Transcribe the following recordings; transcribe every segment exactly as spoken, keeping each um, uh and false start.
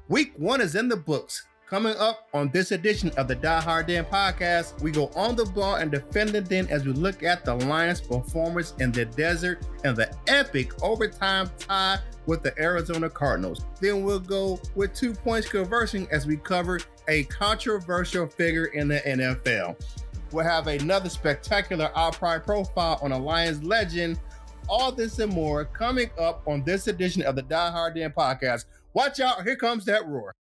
Week one is in the books. Coming up on this edition of the Die Hard Den podcast, we go on the ball and defend the den as we look at the Lions' performance in the desert and the epic overtime tie with the Arizona Cardinals. Then we'll go with two points conversing as we cover a controversial figure in the N F L. We'll have another spectacular outright profile on a Lions legend. All this and more coming up on this edition of the Die Hard Den podcast. Watch out, here comes that roar.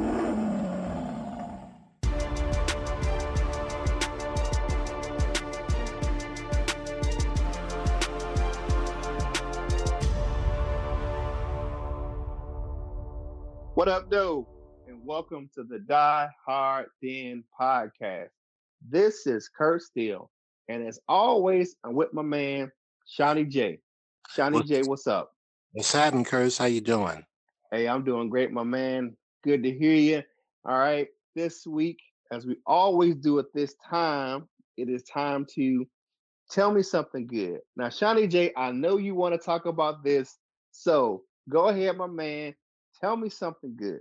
What up, though? And welcome to the Die Hard Den podcast. This is Kurt Steele, and as always, I'm with my man, Shawnee J. Shawnee What, J, what's up? What's happening, Kurt? How you doing? Hey, I'm doing great, my man. Good to hear you. All right, this week, as we always do at this time, it is time to tell me something good. Now, Shawnee J, I know you want to talk about this, so go ahead, my man. Tell me something good.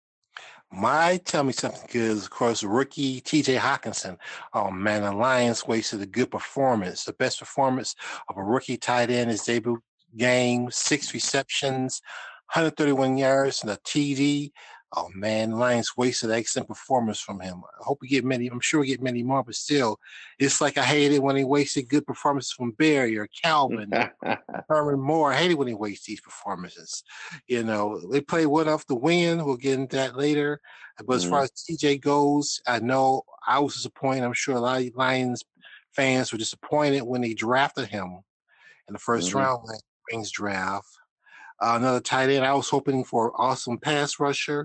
My tell me something good is, of course, rookie T J Hockenson. Oh, man, the Lions wasted a good performance. The best performance of a rookie tight end is debut game, six receptions, one hundred thirty-one yards, and a T D. Oh, man, the Lions wasted an excellent performance from him. I hope we get many. I'm sure we get many more, but still, it's like I hate it when he wasted good performances from Barry or Calvin or Herman Moore. I hate it when he wastes these performances. You know, they play one off the win. We'll get into that later. But as mm. far as T J goes, I know I was disappointed. I'm sure a lot of Lions fans were disappointed when they drafted him in the first mm-hmm. round of the Rings draft. Uh, another tight end, I was hoping for an awesome pass rusher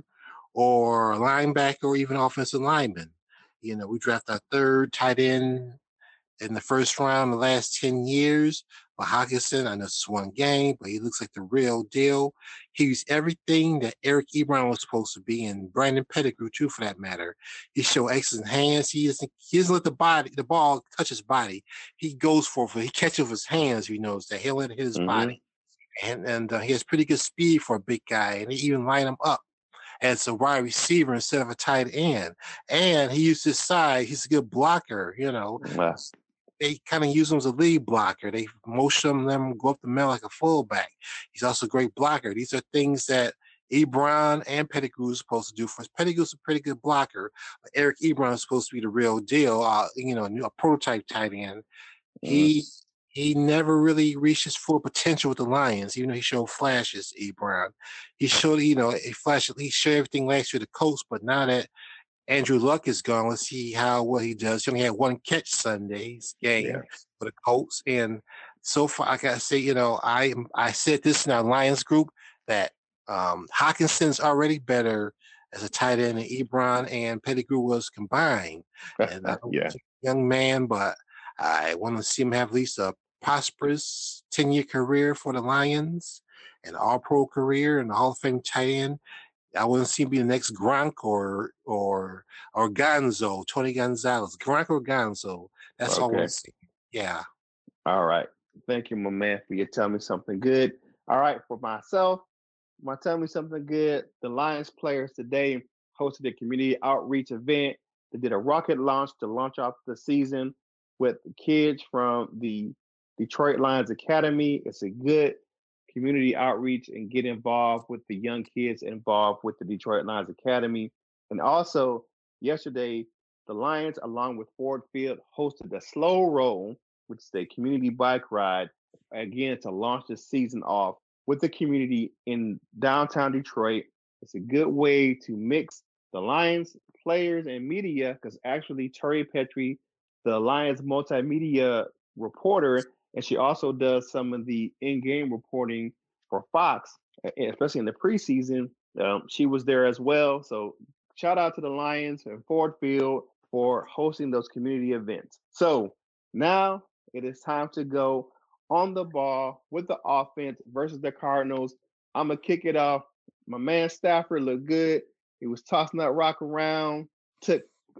or a linebacker or even offensive lineman. You know, we drafted our third tight end in the first round the last ten years. But Hockenson, I know it's one game, but he looks like the real deal. He's everything that Eric Ebron was supposed to be, and Brandon Pettigrew too, for that matter. He showed excellent hands. He doesn't, he doesn't let the body, the ball touch his body. He goes for it. He catches with his hands. He knows that he'll let it hit his mm-hmm. body. And and uh, he has pretty good speed for a big guy, and he even line him up as a wide receiver instead of a tight end. And he used his size. He's a good blocker, you know. Wow. They kind of use him as a lead blocker. They motion them, go up the middle like a fullback. He's also a great blocker. These are things that Ebron and Pettigrew is supposed to do for us. Pettigrew's a pretty good blocker, but Eric Ebron is supposed to be the real deal, uh, you know, a prototype tight end. Mm-hmm. He He never really reached his full potential with the Lions, even though he showed flashes, Ebron. He showed, you know, he flashed, he showed everything last year to the Colts, but now that Andrew Luck is gone, let's see how well he does. He only had one catch Sunday's game yeah. for the Colts. And so far, I got to say, you know, I I said this in our Lions group that um, Hockenson's already better as a tight end than Ebron and Pettigrew was combined. And I don't yeah. think young man, but I want to see him have at least a prosperous ten-year career for the Lions, an all-pro career, and a Hall of Fame tight end. I want to see him be the next Gronk or or or Gonzo, Tony Gonzalez. Gronk or Gonzo. That's okay. all I want to see. Yeah. All right. Thank you, my man, for your Tell Me Something Good. All right, for myself, my Tell Me Something Good, the Lions players today hosted a community outreach event. They did a rocket launch to launch off the season with kids from the Detroit Lions Academy. It's a good community outreach and get involved with the young kids involved with the Detroit Lions Academy. And also, yesterday, the Lions, along with Ford Field, hosted the Slow Roll, which is a community bike ride, again, to launch the season off with the community in downtown Detroit. It's a good way to mix the Lions players and media, because actually Terry Petrie, the Lions multimedia reporter, and she also does some of the in-game reporting for Fox, especially in the preseason. Um, she was there as well. So shout out to the Lions and Ford Field for hosting those community events. So now it is time to go on the ball with the offense versus the Cardinals. I'm going to kick it off. My man Stafford looked good. He was tossing that rock around, took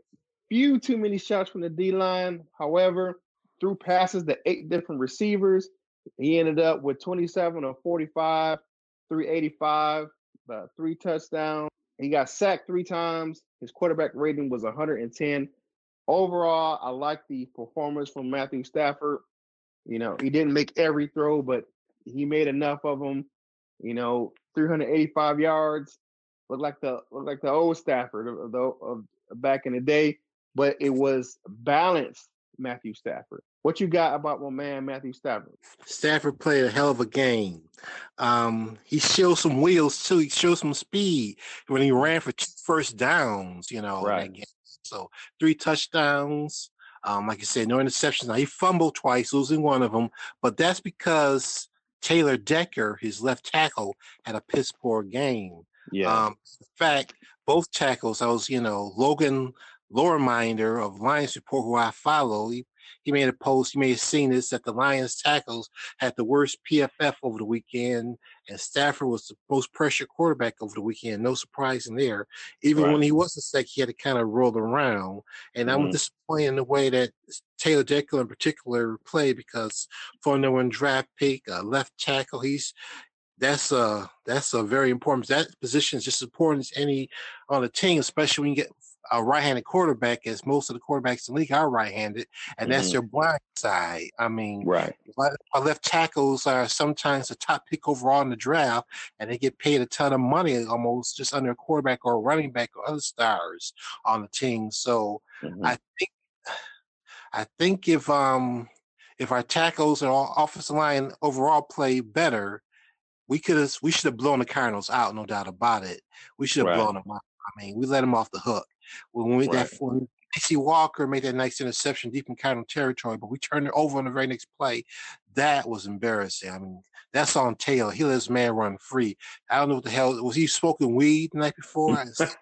few too many shots from the D-line. However, threw passes to eight different receivers. He ended up with twenty-seven of forty-five, three eighty-five, uh, three touchdowns. He got sacked three times. His quarterback rating was one hundred ten. Overall, I like the performance from Matthew Stafford. You know, he didn't make every throw, but he made enough of them. You know, three hundred eighty-five yards. Looked like the looked like the old Stafford of, of, of back in the day, but it was balanced Matthew Stafford. What you got about my man Matthew Stafford? Stafford played a hell of a game. Um, he showed some wheels too. He showed some speed when he ran for two first downs. You know, right. that game. So three touchdowns. Um, like you said, no interceptions. Now he fumbled twice, losing one of them, but that's because Taylor Decker, his left tackle, had a piss poor game. Yeah. Um, in fact, both tackles, I was, you know, Logan Loreminder of Lions Report, who I follow, he, he made a post, you may have seen this, that the Lions tackles had the worst P F F over the weekend, and Stafford was the most pressured quarterback over the weekend. No surprise in there. Even right. when he wasn't sick, he had to kind of roll around. And mm-hmm. I'm disappointed in the way that Taylor Decker in particular played, because for no one draft pick, uh, left tackle, he's That's a that's a very important. That position is just as important as any on the team, especially when you get a right-handed quarterback, as most of the quarterbacks in the league are right-handed, and mm-hmm. that's your blind side. I mean, right. Our left tackles are sometimes the top pick overall in the draft, and they get paid a ton of money, almost just under a quarterback or a running back or other stars on the team. So mm-hmm. I think I think if um if our tackles and our offensive line overall play better, we could have, we should have blown the Cardinals out, no doubt about it. We should have right. blown them out. I mean, we let them off the hook. When we right. that when P C Walker made that nice interception deep in Cardinal territory, but we turned it over on the very next play. That was embarrassing. I mean, that's on Taylor. He let his man run free. I don't know what the hell was he smoking weed the night before?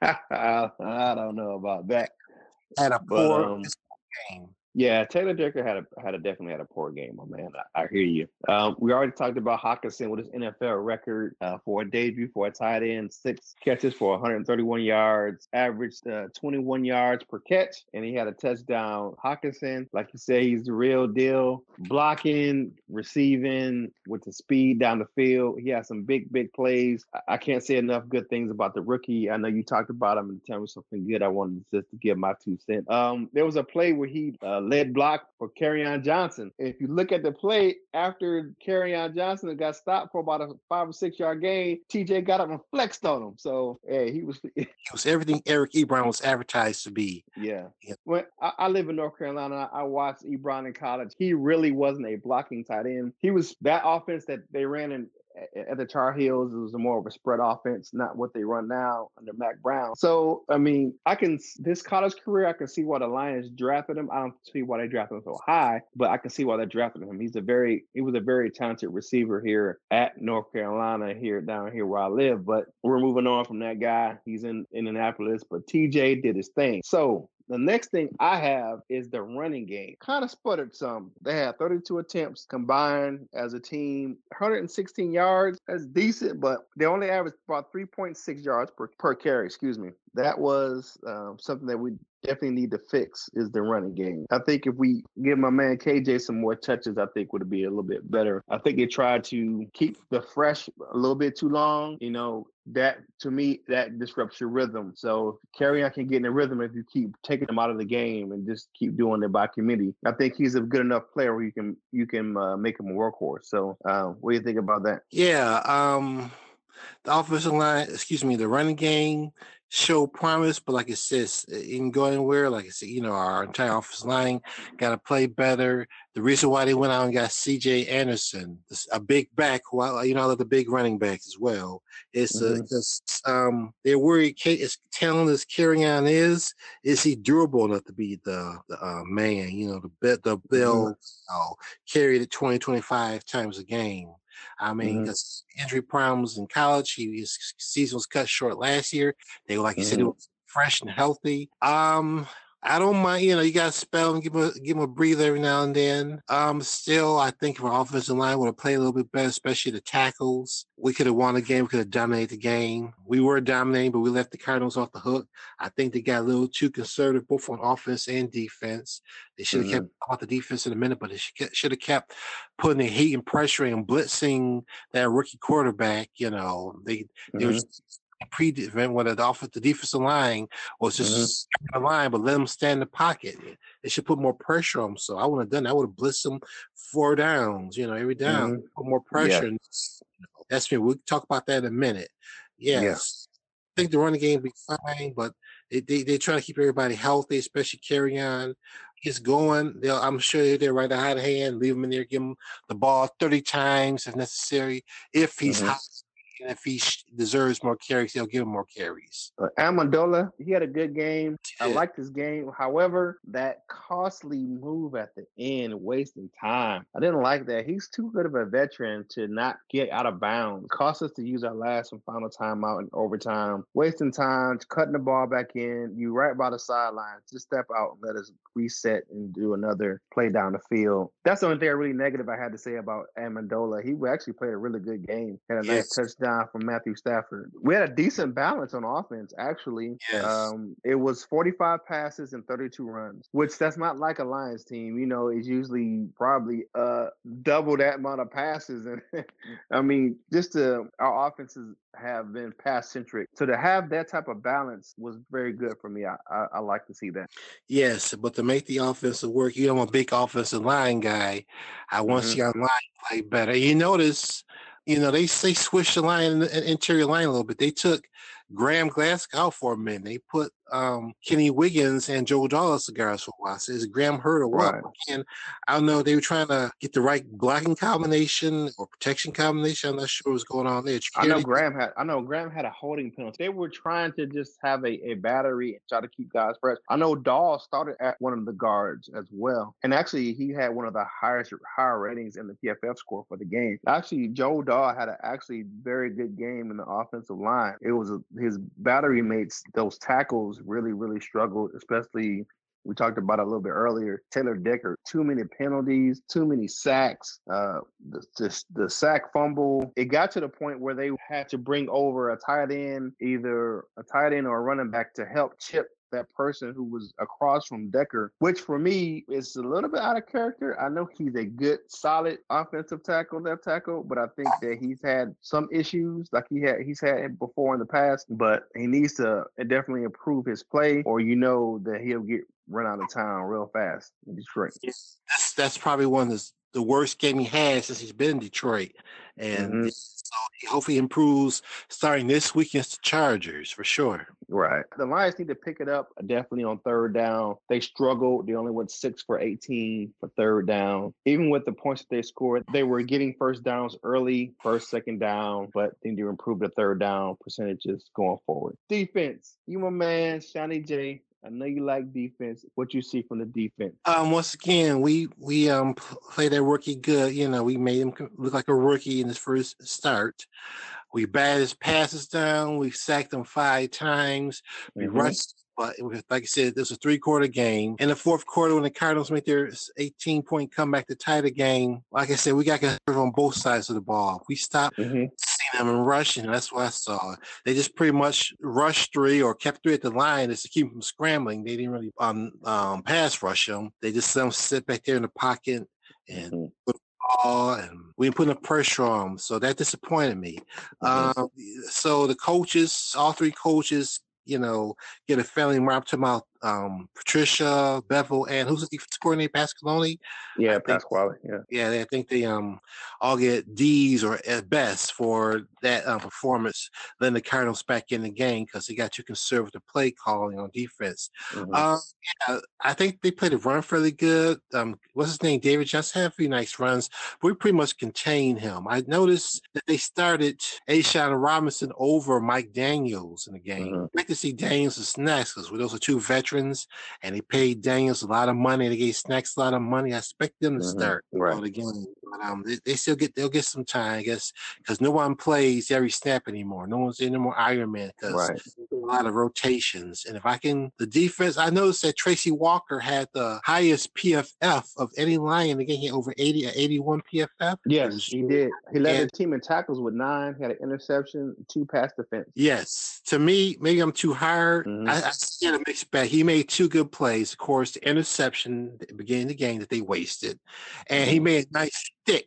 I, I don't know about that. Had a but, poor um, game. Yeah, Taylor Decker had a had a definitely had a poor game, my man. I, I hear you. Um, we already talked about Hockenson with his N F L record uh, for a debut for a tight end, six catches for one hundred thirty-one yards, averaged uh, twenty-one yards per catch, and he had a touchdown. Hockenson, like you say, he's the real deal. Blocking, receiving, with the speed down the field. He has some big, big plays. I, I can't say enough good things about the rookie. I know you talked about him and tell me something good. I wanted just to give my two cents. Um, there was a play where he uh, led block for Kerryon Johnson. If you look at the play after Kerryon Johnson got stopped for about a five or six yard gain, T J got up and flexed on him. So yeah, he was he was everything Eric Ebron was advertised to be. Yeah. yeah. When I, I live in North Carolina, I watched Ebron in college. He really wasn't a blocking tight end. He was that offense that they ran in at the Tar Heels. It was more of a spread offense, not what they run now under Mac Brown. So, I mean, I can, this college career, I can see why the Lions drafted him. I don't see why they drafted him so high, but I can see why they drafted him. He's a very, he was a very talented receiver here at North Carolina, here down here where I live. But we're moving on from that guy. He's in Indianapolis, but T J did his thing. So, the next thing I have is the running game. Kind of sputtered some. They had thirty-two attempts combined as a team, one hundred sixteen yards. That's decent, but they only averaged about three point six yards per, per carry, excuse me. That was um, something that we definitely need to fix, is the running game. I think if we give my man K J some more touches, I think would be a little bit better. I think they tried to keep the fresh a little bit too long. You know, that to me, that disrupts your rhythm. So Kerryon can get in a rhythm if you keep taking him out of the game and just keep doing it by committee. I think he's a good enough player where you can you can uh, make him a workhorse. So uh, what do you think about that? Yeah, um, the offensive line, excuse me, the running game show promise, but like it says, it can go anywhere. Like I said, you know, our entire offensive line got to play better. The reason why they went out and got C J Anderson, a big back, who I, you know, I love the big running backs as well. It's mm-hmm. uh, because um, they're worried, as talented as Kerryon is, is he durable enough to be the, the uh, man, you know, the the bill mm-hmm. uh, carried it twenty, twenty-five times a game. I mean, because mm-hmm. injury problems in college, he, his season was cut short last year. They were, like you mm-hmm. said, it was fresh and healthy. Um, I don't mind, you know, you got to spell and give him a, give him a breather every now and then. Um, still, I think if our offensive line would have played a little bit better, especially the tackles, we could have won the game. We could have dominated the game. We were dominating, but we left the Cardinals off the hook. I think they got a little too conservative, both on offense and defense. They should have mm-hmm. kept about the defense in a minute, but they should have kept putting the heat and pressuring and blitzing that rookie quarterback. You know, they, mm-hmm. they were pre-defense when the off the defensive line was just mm-hmm. the line, but let them stand in the pocket. They should put more pressure on them. So I wouldn't have done that. I would have blitzed them four downs, you know, every down. Mm-hmm. Put more pressure. Yeah. That's me. We'll talk about that in a minute. Yes. Yeah. I think the running game will be fine, but they, they, they try to keep everybody healthy, especially carry on. Gets going. They'll, I'm sure they're right behind the hand, leave him in there, give him the ball thirty times if necessary. If he's mm-hmm. hot, and if he deserves more carries, they'll give him more carries. Uh, Amendola, he had a good game. Yeah. I liked his game. However, that costly move at the end, wasting time. I didn't like that. He's too good of a veteran to not get out of bounds. Cost us to use our last and final timeout in overtime. Wasting time, cutting the ball back in. You right by the sideline. Just step out and let us reset and do another play down the field. That's the only thing really negative I had to say about Amendola. He actually played a really good game. Had a yes. nice touchdown from Matthew Stafford. We had a decent balance on offense, actually. Yes. Um, it was forty-five passes and thirty-two runs, which that's not like a Lions team. You know, it's usually probably uh, double that amount of passes. And I mean, just to, our offenses have been pass-centric. So to have that type of balance was very good for me. I, I, I like to see that. Yes, but to make the offensive work, you know, I'm a big offensive line guy. I want mm-hmm. to see our line play better. You notice, you know, they they switched the line, the interior line a little bit. They took Graham Glasgow out for a minute. They put um, Kenny Wiggins and Joe Dallas the guards for a while. So is Graham hurt or what? Right. And I don't know. They were trying to get the right blocking combination or protection combination. I'm not sure what's going on there. I know Graham had. I know Graham had a holding penalty. They were trying to just have a, a battery and try to keep guys fresh. I know Dahl started at one of the guards as well, and actually he had one of the highest higher ratings in the P F F score for the game. Actually, Joe Dahl had an actually very good game in the offensive line. It was a, his battery mates, those tackles really, really struggled, especially we talked about it a little bit earlier. Taylor Decker, too many penalties, too many sacks, uh, the, the, the sack fumble. It got to the point where they had to bring over a tight end, either a tight end or a running back to help chip that person who was across from Decker, which for me is a little bit out of character. I know he's a good, solid offensive tackle, left tackle, but I think that he's had some issues like he had he's had before in the past, but he needs to definitely improve his play, or you know that he'll get run out of town real fast in Detroit. That's, that's probably one of the, the worst game he had since he's been in Detroit. And mm-hmm. so he hopefully improves starting this week against the Chargers for sure. Right. The Lions need to pick it up definitely on third down. They struggled. They only went six for eighteen for third down. Even with the points that they scored, they were getting first downs early, first, second down, but they need to improve the third down percentages going forward. Defense. You my man, Shawnee J. I know you like defense. What you see from the defense? Um, once again, we we um played that rookie good. You know, we made him look like a rookie in his first start. We batted his passes down. We sacked him five times. We mm-hmm. rushed. But like I said, this was a three-quarter game. In the fourth quarter, when the Cardinals made their eighteen-point comeback to tie the game, like I said, we got conservative on both sides of the ball. We stopped mm-hmm. seeing them and rushing. That's what I saw. They just pretty much rushed three or kept three at the line just to keep them scrambling. They didn't really um, um, pass rush them. They just let them sit back there in the pocket and mm-hmm. put ball, and we didn't put enough pressure on them. So that disappointed me. Mm-hmm. Um, so the coaches, all three coaches, you know, get a family. I'm talking about um, Patricia, Bevel, and who's the defense coordinator, Pasqualoni? Yeah, Pasquale, yeah. Yeah, I think they um all get D's or at best for that uh, performance. Then the Cardinals back in the game because they got too conservative play calling on defense. Mm-hmm. Um, yeah, I think they played the run fairly good. Um, what's his name? David Johnson had a few nice runs, but we pretty much contained him. I noticed that they started A'Shawn Robinson over Mike Daniels in the game. Mm-hmm. I'd like to see Daniels and Snacks because those are two veterans. And they paid Daniels a lot of money. They gave Snacks a lot of money. I expect them to start mm-hmm. right. the game. But um, they, they still get they'll get some time, I guess, because no one plays every snap anymore. No one's any more Iron Man because right. a lot of rotations. And if I can, the defense, I noticed that Tracy Walker had the highest P F F of any Lion. Again, he had over eighty, eighty-one P F F. Yes, he did. He led and, the team in tackles with nine. He had an interception, two pass defense. Yes, to me, maybe I'm too hard. Mm-hmm. I, I see a mixed bag. He made two good plays. Of course, the interception at the beginning of the game that they wasted. And he made a nice stick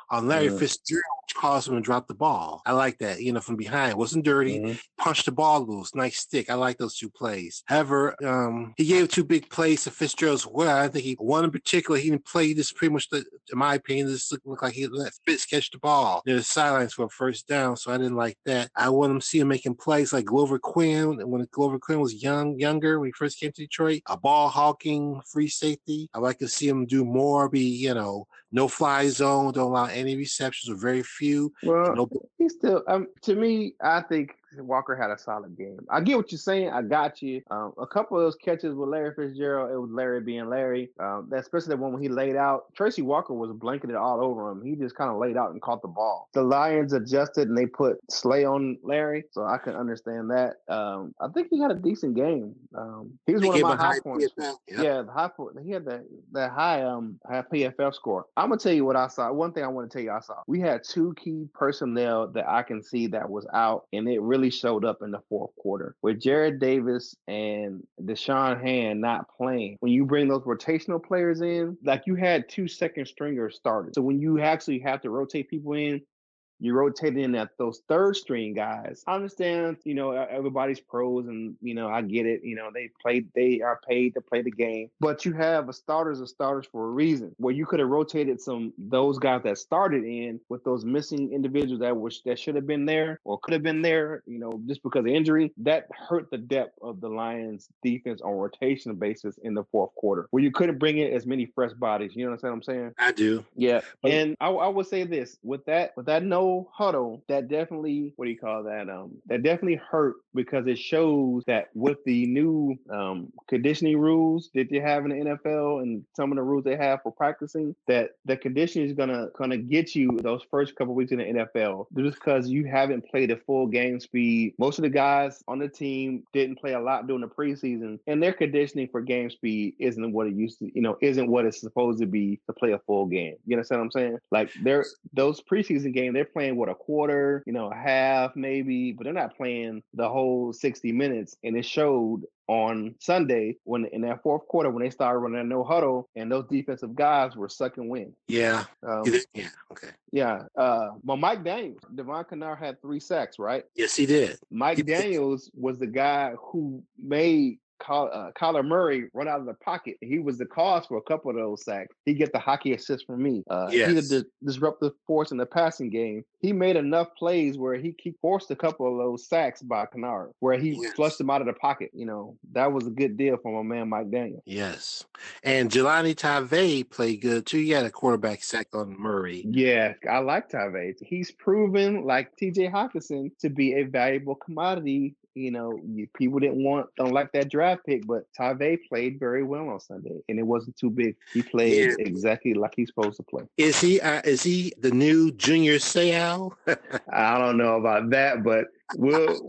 on Larry Mm-hmm. Fitzgerald, which caused him to drop the ball. I like that, you know, from behind. It wasn't dirty. Mm-hmm. Punched the ball loose. Nice stick. I like those two plays. However, um, he gave two big plays to Fitzgerald as well. I think he, one in particular, he didn't play this pretty much, the, in my opinion, this looked, looked like he let Fitz catch the ball near the sidelines for a first down, so I didn't like that. I want him to see him making plays like Glover Quinn, when Glover Quinn was young, younger, when he first came to Detroit, a ball hawking free safety. I like to see him do more, be, you know, no fly zone, don't allow any receptions or very few. Well, No, he still, um, to me, I think Walker had a solid game. I get what you're saying. I got you. Um, a couple of those catches with Larry Fitzgerald, it was Larry being Larry. Um, that, especially the one when he laid out. Tracy Walker was blanketed all over him. He just kind of laid out and caught the ball. The Lions adjusted and they put Slay on Larry, so I can understand that. Um, I think he had a decent game. Um, he was one of my high, high points. Yep. Yeah, the high point. He had that that high um high P F F score. I'm gonna tell you what I saw. One thing I want to tell you I saw. We had two key personnel that I can see that was out, and it really showed up in the fourth quarter with Jared Davis and Deshaun Hand not playing. When you bring those rotational players in, like you had two second stringers started. So when you actually have to rotate people in, you rotate in at those third string guys. I understand, you know, everybody's pros and, you know, I get it. You know, they play, they are paid to play the game, but you have a starters of starters for a reason where you could have rotated some, those guys that started in with those missing individuals that was, that should have been there or could have been there, you know, just because of injury. That hurt the depth of the Lions defense on rotation basis in the fourth quarter where you couldn't bring in as many fresh bodies. You know what I'm saying? I do. Yeah. And I, I would say this with that, with that no huddle, that definitely, what do you call that? Um, that definitely hurt because it shows that with the new um, conditioning rules that they have in the N F L and some of the rules they have for practicing, that the conditioning is gonna gonna get you those first couple of weeks in the N F L just because you haven't played at full game speed. Most of the guys on the team didn't play a lot during the preseason, and their conditioning for game speed isn't what it used to, you know, isn't what it's supposed to be to play a full game. You understand what I'm saying? Like they're those preseason games, they're playing what, a quarter, you know, a half maybe, but they're not playing the whole sixty minutes. And it showed on Sunday when in that fourth quarter when they started running that no huddle and those defensive guys were sucking wind. Yeah. Um, yeah. Okay. Yeah. Uh, but Mike Daniels, Devon Kennard had three sacks, right? Yes, he did. Mike he Daniels did. was the guy who made Uh, Kyler Murray run out of the pocket. He was the cause for a couple of those sacks. He get the hockey assist from me. Uh, yes. He's a disruptive force in the passing game. He made enough plays where he, he forced a couple of those sacks by Kennard, where he yes. flushed him out of the pocket. You know, that was a good deal for my man Mike Daniels. Yes. And Jelani Tavai played good too. He had a quarterback sack on Murray. Yeah, I like Tavai. He's proven, like T J Hockenson, to be a valuable commodity. You know, people didn't want, don't like that draft pick, but Tavai played very well on Sunday, and it wasn't too big. He played yeah. exactly like he's supposed to play. Is he? Uh, is he the new Junior Seau? I don't know about that, but we'll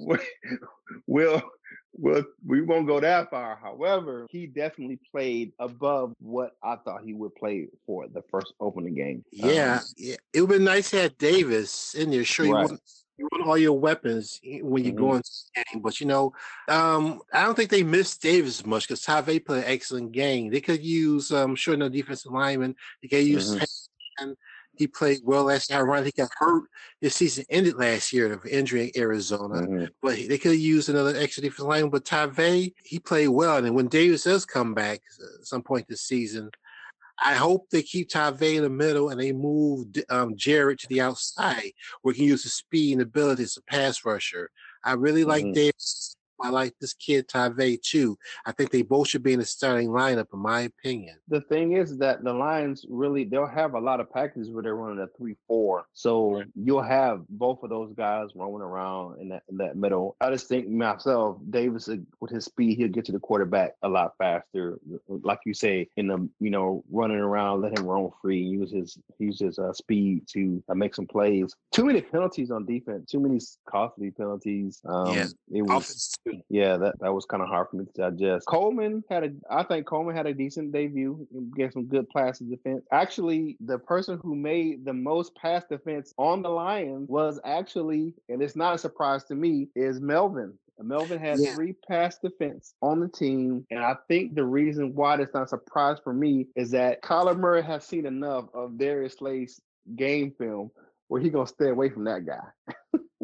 we'll we'll we won't go that far. However, he definitely played above what I thought he would play for the first opening game. Yeah, um, yeah. It would be nice to have Davis in there. Sure, right. you want you want all your weapons when you mm-hmm. go into the game, but you know, um, I don't think they missed Davis much because Tavai played an excellent game. They could use, um, sure, no defensive lineman. They could use. Mm-hmm. He played well last year. Ironically, he got hurt. His season ended last year of injury in Arizona, mm-hmm. but they could have used another extra defensive lineman. But Tavai, he played well, and when Davis does come back at some point this season, I hope they keep Tavai in the middle and they move um, Jared to the outside where he can use his speed and ability as a pass rusher. I really like mm-hmm. Davis. I like this kid Tavai too. I think they both should be in the starting lineup, in my opinion. The thing is that the Lions really, they'll have a lot of packages where they're running a three four. So you'll have both of those guys roaming around in that in that middle. I just think myself, Davis, with his speed, he'll get to the quarterback a lot faster. Like you say, in the, you know, running around, let him roam free, use his use his uh, speed to uh, make some plays. Too many penalties on defense, too many costly penalties. Um, yeah, it was. Yeah, that, that was kind of hard for me to digest. Coleman had a, I think Coleman had a decent debut, gave some good pass defense. Actually, the person who made the most pass defense on the Lions was actually, and it's not a surprise to me, is Melvin. Melvin had yeah. three pass defense on the team, and I think the reason why that's not a surprise for me is that Kyler Murray has seen enough of Darius Slay's game film where he gonna stay away from that guy.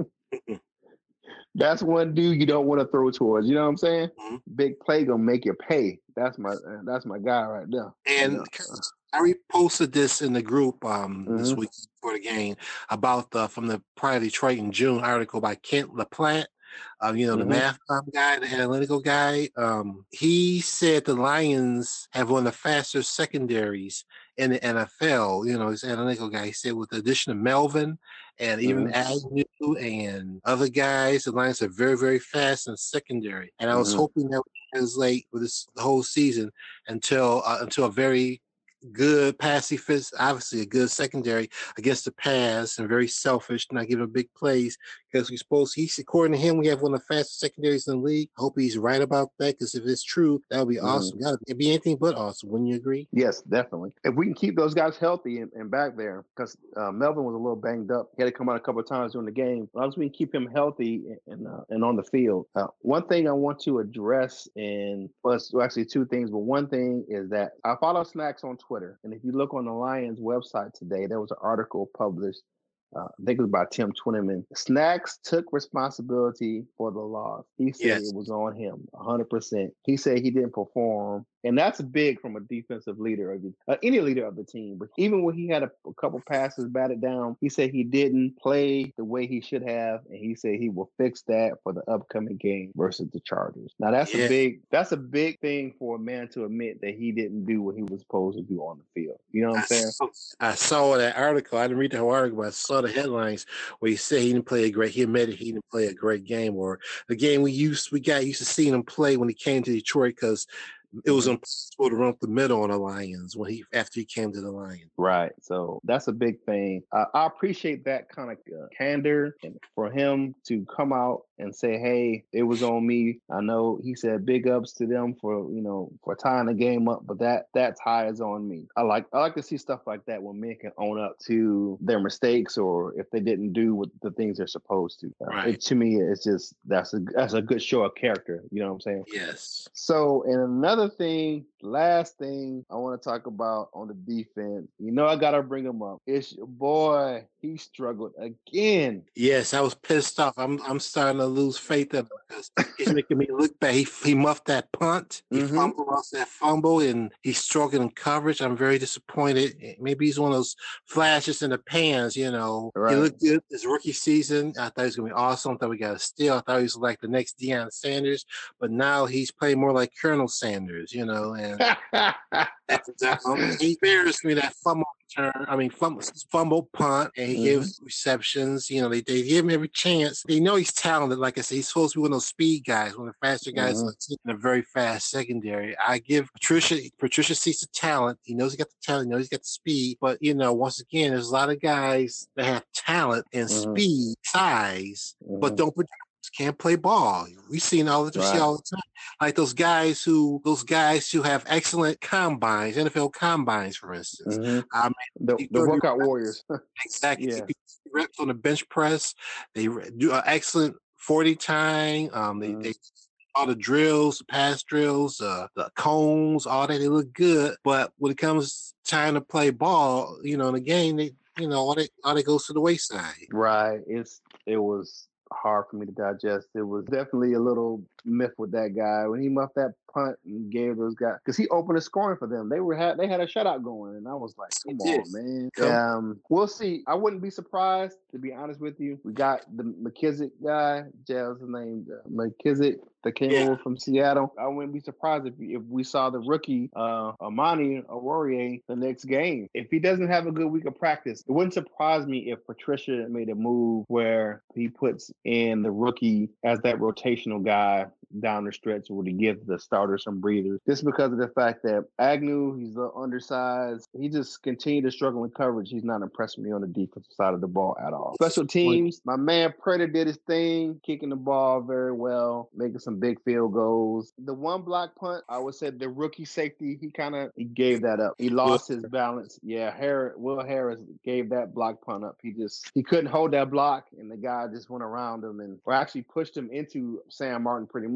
That's one dude you don't want to throw towards. You know what I'm saying? Mm-hmm. Big play gonna make you pay. That's my that's my guy right there. And You know? I reposted this in the group um, Mhm. this week before the game about the from the Pride of Detroit in June article by Kent LaPlante. Um, you know, the Mhm. math um, guy, the analytical guy. Um, he said the Lions have one of the faster secondaries in the N F L. You know, his analytical guy. He said with the addition of Melvin and even Mhm. Agnew and other guys, the Lions are very, very fast in secondary. And I was Mhm. hoping that would translate for this the whole season until uh, until a very good pass defense, obviously a good secondary against the pass, and very selfish, not giving big plays because we're supposed. He's according to him, we have one of the fastest secondaries in the league. I hope he's right about that because if it's true, that would be Mhm. awesome. It'd be anything but awesome. Wouldn't you agree? Yes, definitely. If we can keep those guys healthy and, and back there, because uh, Melvin was a little banged up, he had to come out a couple of times during the game. As long as we can keep him healthy and uh, and on the field. Uh, one thing I want to address, and well, actually two things, but one thing is that I follow Snacks on Twitter, and if you look on the Lions website today, there was an article published. Uh, I think it was by Tim Twentyman. Snacks took responsibility for the loss. He said Yes. it was on him, one hundred percent. He said he didn't perform. And that's big from a defensive leader, of the, uh, any leader of the team. But even when he had a, a couple passes batted down, he said he didn't play the way he should have. And he said he will fix that for the upcoming game versus the Chargers. Now, that's Yeah. a big that's a big thing for a man to admit that he didn't do what he was supposed to do on the field. You know what I'm I saying? saw, I saw that article. I didn't read the whole article, but I saw the headlines where he said he didn't play a great. He admitted he didn't play a great game, or the game we used we got used to seeing him play when he came to Detroit because it was Mhm. impossible to run up the middle on the Lions when he after he came to the Lions. Right. So that's a big thing. Uh, I appreciate that kind of uh, candor and for him to come out and say, "Hey, it was on me." I know he said big ups to them for you know for tying the game up, but that that tie is on me. I like I like to see stuff like that when men can own up to their mistakes or if they didn't do what the things they're supposed to. Uh, Right. It, to me, it's just that's a that's a good show of character. You know what I'm saying? Yes. So, and another thing, last thing I want to talk about on the defense, you know, I got to bring him up. It's your boy. He struggled again. Yes, I was pissed off. I'm I'm starting to lose faith in him because he's making me look bad. He, he muffed that punt. He Mhm. fumbled off that fumble, and he's struggling in coverage. I'm very disappointed. Maybe he's one of those flashes in the pans, you know. He Right. looked good his rookie season. I thought he was going to be awesome. I thought we got a steal. I thought he was like the next Deion Sanders, but now he's playing more like Colonel Sanders, you know. And um, he embarrassed me that fumble return. I mean, fumble, fumble punt, and he Mhm. gives receptions. You know, they, they give him every chance. They know he's talented. Like I said, he's supposed to be one of those speed guys, one of the faster guys Mhm. in a very fast secondary. I give Patricia. Patricia sees the talent. He knows he got the talent. He knows he's got the speed. But you know, once again, there's a lot of guys that have talent and Mhm. speed, size, but Mhm. don't produce. Can't play ball. We seen all we see Right. all the time. Like those guys who those guys who have excellent combines, N F L combines, for instance. Mhm. I mean, The you the thirty workout reps. warriors. Exactly. Yeah. Reps on the bench press. They re- do an excellent forty time. Um, they Mhm. they all the drills, the pass drills, uh, the cones, all that. They look good, but when it comes time to play ball, you know, in the game, they you know all that all that goes to the wayside. Right. It's it was hard for me to digest. It was definitely a little myth with that guy when he muffed that punt and gave those guys because he opened the scoring for them. They were had they had a shutout going, and I was like, They "Come did. on, man." Come. Um, we'll see. I wouldn't be surprised to be honest with you. We got the McKissick guy, Jazz name, uh, McKissick that came Yeah. over from Seattle. I wouldn't be surprised if if we saw the rookie uh, Amani Oruwariye the next game. If he doesn't have a good week of practice, it wouldn't surprise me if Patricia made a move where he puts in the rookie as that rotational guy down the stretch where to give the starter some breathers. Just because of the fact that Agnew, he's the undersized. He just continued to struggle in coverage. He's not impressing me on the defensive side of the ball at all. Special teams, my man Prater did his thing, kicking the ball very well, making some big field goals. The one block punt, I would say the rookie safety, he kind of he gave that up. He lost his balance. Yeah, Harris, Will Harris gave that block punt up. He just he couldn't hold that block, and the guy just went around him and or actually pushed him into Sam Martin pretty much.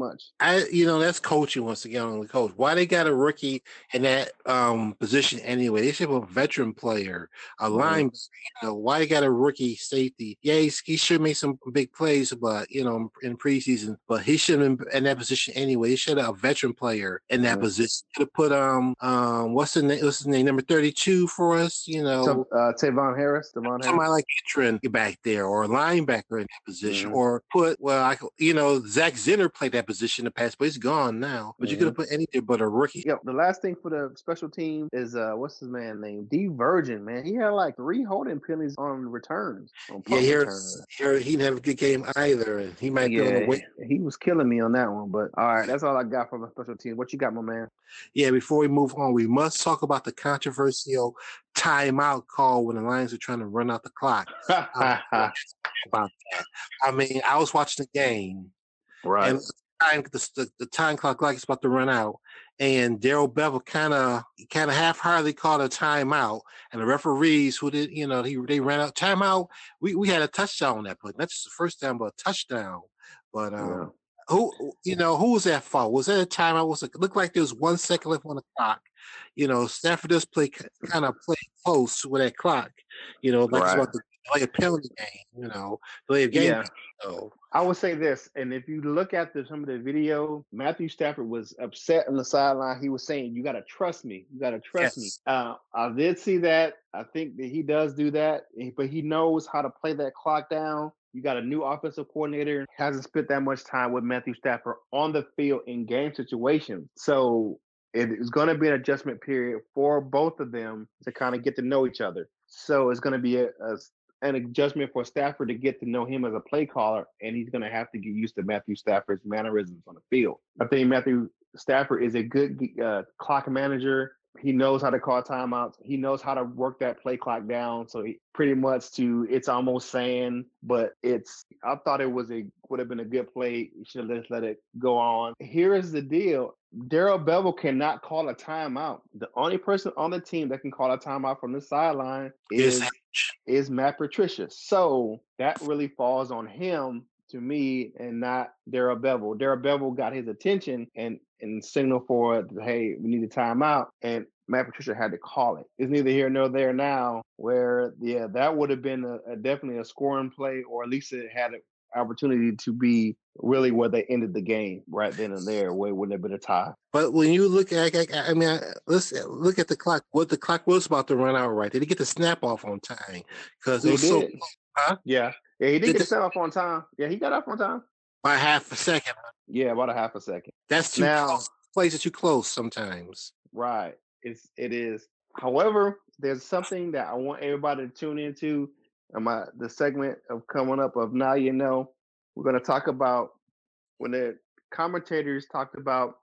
much. I, you know, that's coaching once again on the coach. Why they got a rookie in that um, position anyway? They should have a veteran player, a Mhm. line. You know, why they got a rookie safety? Yeah, he's, he should make some big plays, but you know, in preseason. But he shouldn't have been in that position anyway. He should have a veteran player in that Mhm. position. Could have put um um what's the name? What's his name? Number thirty-two for us. You know, So, uh, Tavon Harris, Devon Harris. somebody like veteran back there, or a linebacker in that position, Mhm. or put well, I you know, Zach Zinner played that position in the past, but he's gone now. But you could have Mhm. put anything but a rookie. Yep. The last thing for the special team is uh, what's his man name? D Virgin, man. He had like three holding penalties on returns, on Yeah, punt here, returns. here he didn't have a good game either, and he might be on the Yeah, way. he was killing me on that one. But all right, that's all I got from the special team. What you got, my man? Yeah, before we move on, we must talk about the controversial timeout call when the Lions are trying to run out the clock. Um, about that. I mean, I was watching the game, Right. and the time, the, the, the time clock like it's about to run out, and Darrell Bevel kind of kind of half-heartedly called a timeout, and the referees who did, you know, he they ran out timeout. We we had a touchdown on that play. Not just the first down, but a touchdown. But um, Yeah. who you know who was that fault? Was that a timeout? Was it looked like there was one second left on the clock? You know, Stafford does play kind of play close with that clock. You know, like it's Right. about to play a penalty game. You know, play a game. Yeah. So, I would say this, and if you look at the, some of the video, Matthew Stafford was upset on the sideline. He was saying, "You got to trust me. You got to trust yes. me." Uh, I did see that. I think that he does do that, but he knows how to play that clock down. You got a new offensive coordinator, hasn't spent that much time with Matthew Stafford on the field in game situations. So it is going to be an adjustment period for both of them to kind of get to know each other. So it's going to be a, a an adjustment for Stafford to get to know him as a play caller, and he's going to have to get used to Matthew Stafford's mannerisms on the field. I think Matthew Stafford is a good uh, clock manager. He knows how to call timeouts. He knows how to work that play clock down. So he pretty much to it's almost saying, but it's I thought it was a would have been a good play. You should have just let it go on. Here is the deal. Darrell Bevel cannot call a timeout. The only person on the team that can call a timeout from the sideline is Yes. is Matt Patricia. So that really falls on him to me and not Darrell Bevel. Darrell Bevel got his attention and and signal for, hey, we need a timeout. And Matt Patricia had to call it. It's neither here nor there now, where, yeah, that would have been a, a definitely a scoring play, or at least it had an opportunity to be really where they ended the game right then and there, where it wouldn't have been a tie. But when you look at, I mean, let's look at the clock. What the clock was about to run out, right? Did he get the snap off on time? Because it He was did. so, huh? Yeah. Yeah, he did, Did get the the- snap off on time. Yeah, he got off on time. By half a second. Yeah, about a half a second. That's too Now- close. Plays are too close sometimes. Right. It's it is. However, there's something that I want everybody to tune into. And my the segment of coming up of Now You Know. We're gonna talk about when the commentators talked about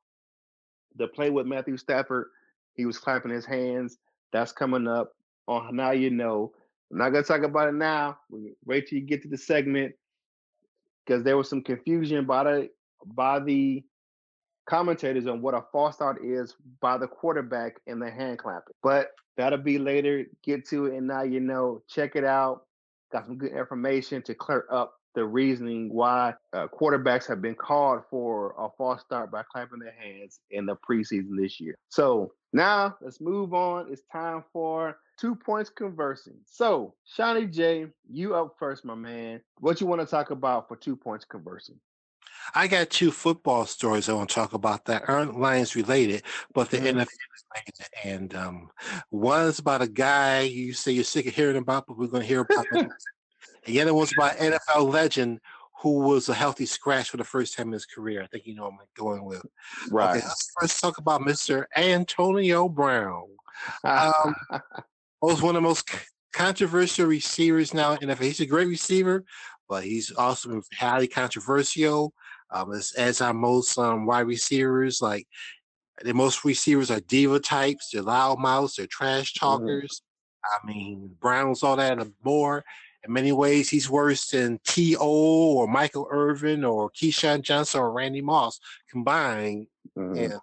the play with Matthew Stafford. He was clapping his hands. That's coming up on Now You Know. I'm not gonna talk about it now. Wait till you get to the segment, because there was some confusion by the by the commentators on what a false start is by the quarterback and the hand clapping. But that'll be later. Get to it, and Now You Know. Check it out. Got some good information to clear up the reasoning why uh, quarterbacks have been called for a false start by clapping their hands in the preseason this year. So now let's move on. It's time for two points conversing. So, Shawnee J, you up first, my man. What you want to talk about for two points conversing? I got two football stories I want to talk about that aren't Lions related, but the Mhm. N F L is related. And um, one is about a guy you say you're sick of hearing about, but we're going to hear about him. And the other one's about N F L legend who was a healthy scratch for the first time in his career. I think you know what I'm going with. Right. Okay, let's first talk about Mister Antonio Brown. Um, was one of the most c- controversial receivers now in N F L. He's a great receiver, but he's also been highly controversial. Um, as, as are most um, wide receivers, like the most receivers are diva types. They're loudmouths. They're trash talkers. I mean, Brown's all that and more. In many ways, he's worse than T O or Michael Irvin or Keyshawn Johnson or Randy Moss combined. Mhm. And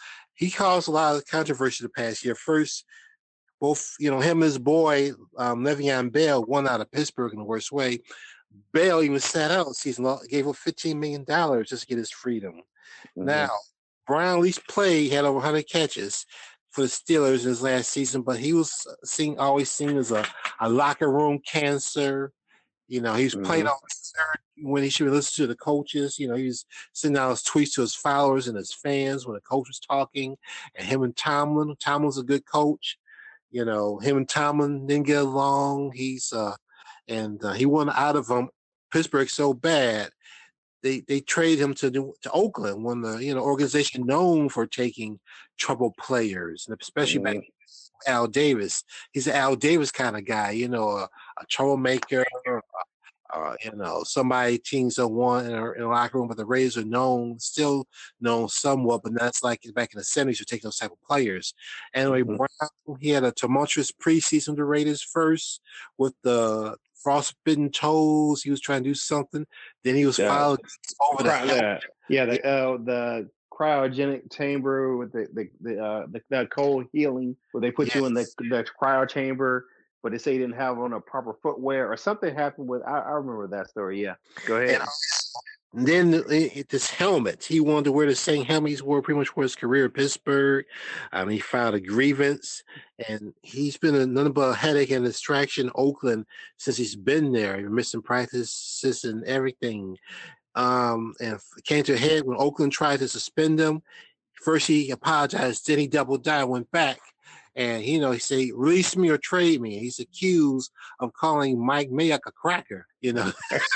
he caused a lot of controversy the past year. First, both, you know, him and his boy, um, Le'Veon Bell, won out of Pittsburgh in the worst way. Bell even sat out season, gave up fifteen million dollars just to get his freedom. Mm-hmm. Now, Brown at least played, had over one hundred catches for the Steelers in his last season, but he was seen always seen as a, a locker room cancer. You know, he was mm-hmm. playing on third when he should listen to the coaches. You know, he was sending out his tweets to his followers and his fans when the coach was talking. And him and Tomlin, Tomlin's a good coach. You know, him and Tomlin didn't get along. He's uh, and uh, he wanted out of him Pittsburgh so bad. They they traded him to to Oakland, one the you know organization known for taking troubled players, and especially mm-hmm. back Al Davis. He's an Al Davis kind of guy, you know, a, a troublemaker, uh, you know, somebody teams don't want in a, in a locker room, but the Raiders are known, still known somewhat, but that's like back in the seventies for taking those type of players. Anyway, mm-hmm. Brown, he had a tumultuous preseason the Raiders first with the frostbitten toes. He was trying to do something. Then he was yeah. filed over the yeah, yeah, the uh, the cryogenic chamber with the the the, uh, the, the cold healing, where they put yes. you in the the cryo chamber, but they say you didn't have on a proper footwear or something happened with. I, I remember that story. Yeah, go ahead. And then it, this helmet, he wanted to wear the same helmet he's wore pretty much for his career at Pittsburgh. Um, he filed a grievance, and he's been a, nothing but a headache and distraction in Oakland since he's been there, missing practices and everything. Um, and it came to a head when Oakland tried to suspend him. First he apologized, then he doubled down, went back. And, you know, he said, release me or trade me. He's accused of calling Mike Mayock a cracker, you know.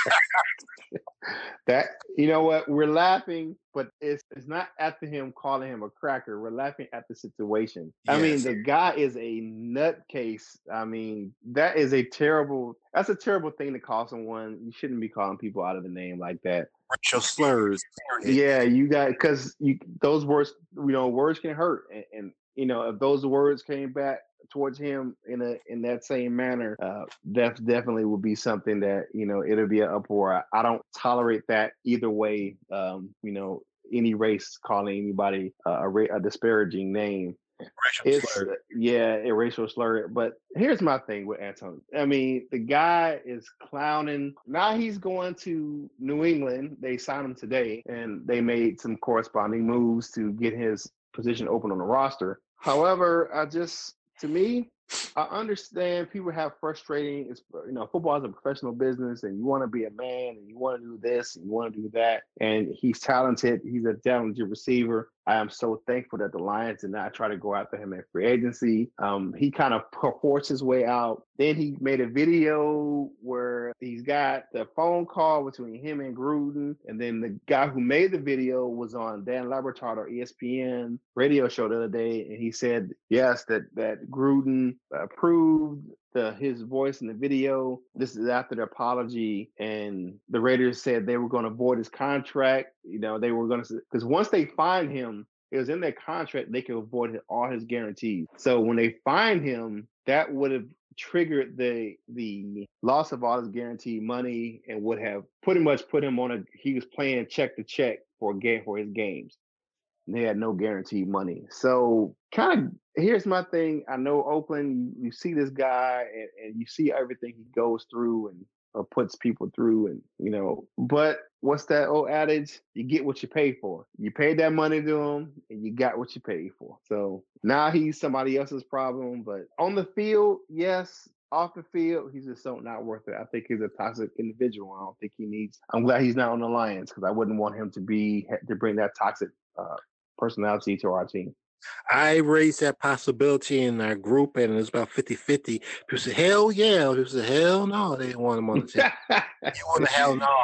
That, you know what, we're laughing, but it's it's not after him calling him a cracker. We're laughing at the situation. Yes. I mean, the guy is a nutcase. I mean, that is a terrible, that's a terrible thing to call someone. You shouldn't be calling people out of the name like that. Racial slurs. Yeah, you got, because you those words, you know, words can hurt. And, and, you know, if those words came back towards him in a in that same manner, uh, that definitely would be something that, you know, it'll be an uproar. I don't tolerate that either way. Um, you know, any race calling anybody uh, a, ra- a disparaging name. Racial it's slur. Yeah, a racial slur. But here's my thing with Antonio. I mean, the guy is clowning. Now he's going to New England. They signed him today, and they made some corresponding moves to get his position open on the roster. However, I just to me, I understand people have frustrating. It's, you know, football is a professional business, and you want to be a man, and you want to do this, and you want to do that. And he's talented. He's a talented receiver. I am so thankful that the Lions did not try to go after him at free agency. Um, he kind of forced his way out. Then he made a video where he's got the phone call between him and Gruden. And then the guy who made the video was on Dan Le Batard or E S P N radio show the other day. And he said, yes, that, that Gruden approved the, his voice in the video. This is after the apology. And the Raiders said they were going to void his contract. You know, they were going to, because once they find him, it was in their contract, they could avoid all his guarantees. So when they find him, that would have triggered the the loss of all his guaranteed money and would have pretty much put him on a, he was playing check to check for a game for his games. And they had no guaranteed money. So kind of, here's my thing. I know Oakland, you, you see this guy and, and you see everything he goes through and or puts people through, and, you know, but what's that old adage? You get what you pay for. You paid that money to him and you got what you paid for. So now he's somebody else's problem, but on the field, yes. Off the field, he's just so not worth it. I think he's a toxic individual. I don't think he needs, I'm glad he's not on the Lions, because I wouldn't want him to be, to bring that toxic uh, personality to our team. I raised that possibility in our group, and it was about fifty-fifty. People said, hell yeah. People said, hell no. They didn't want him on the team. You want the hell no.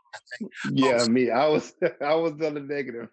Yeah, oh, me. I was I was on the negative.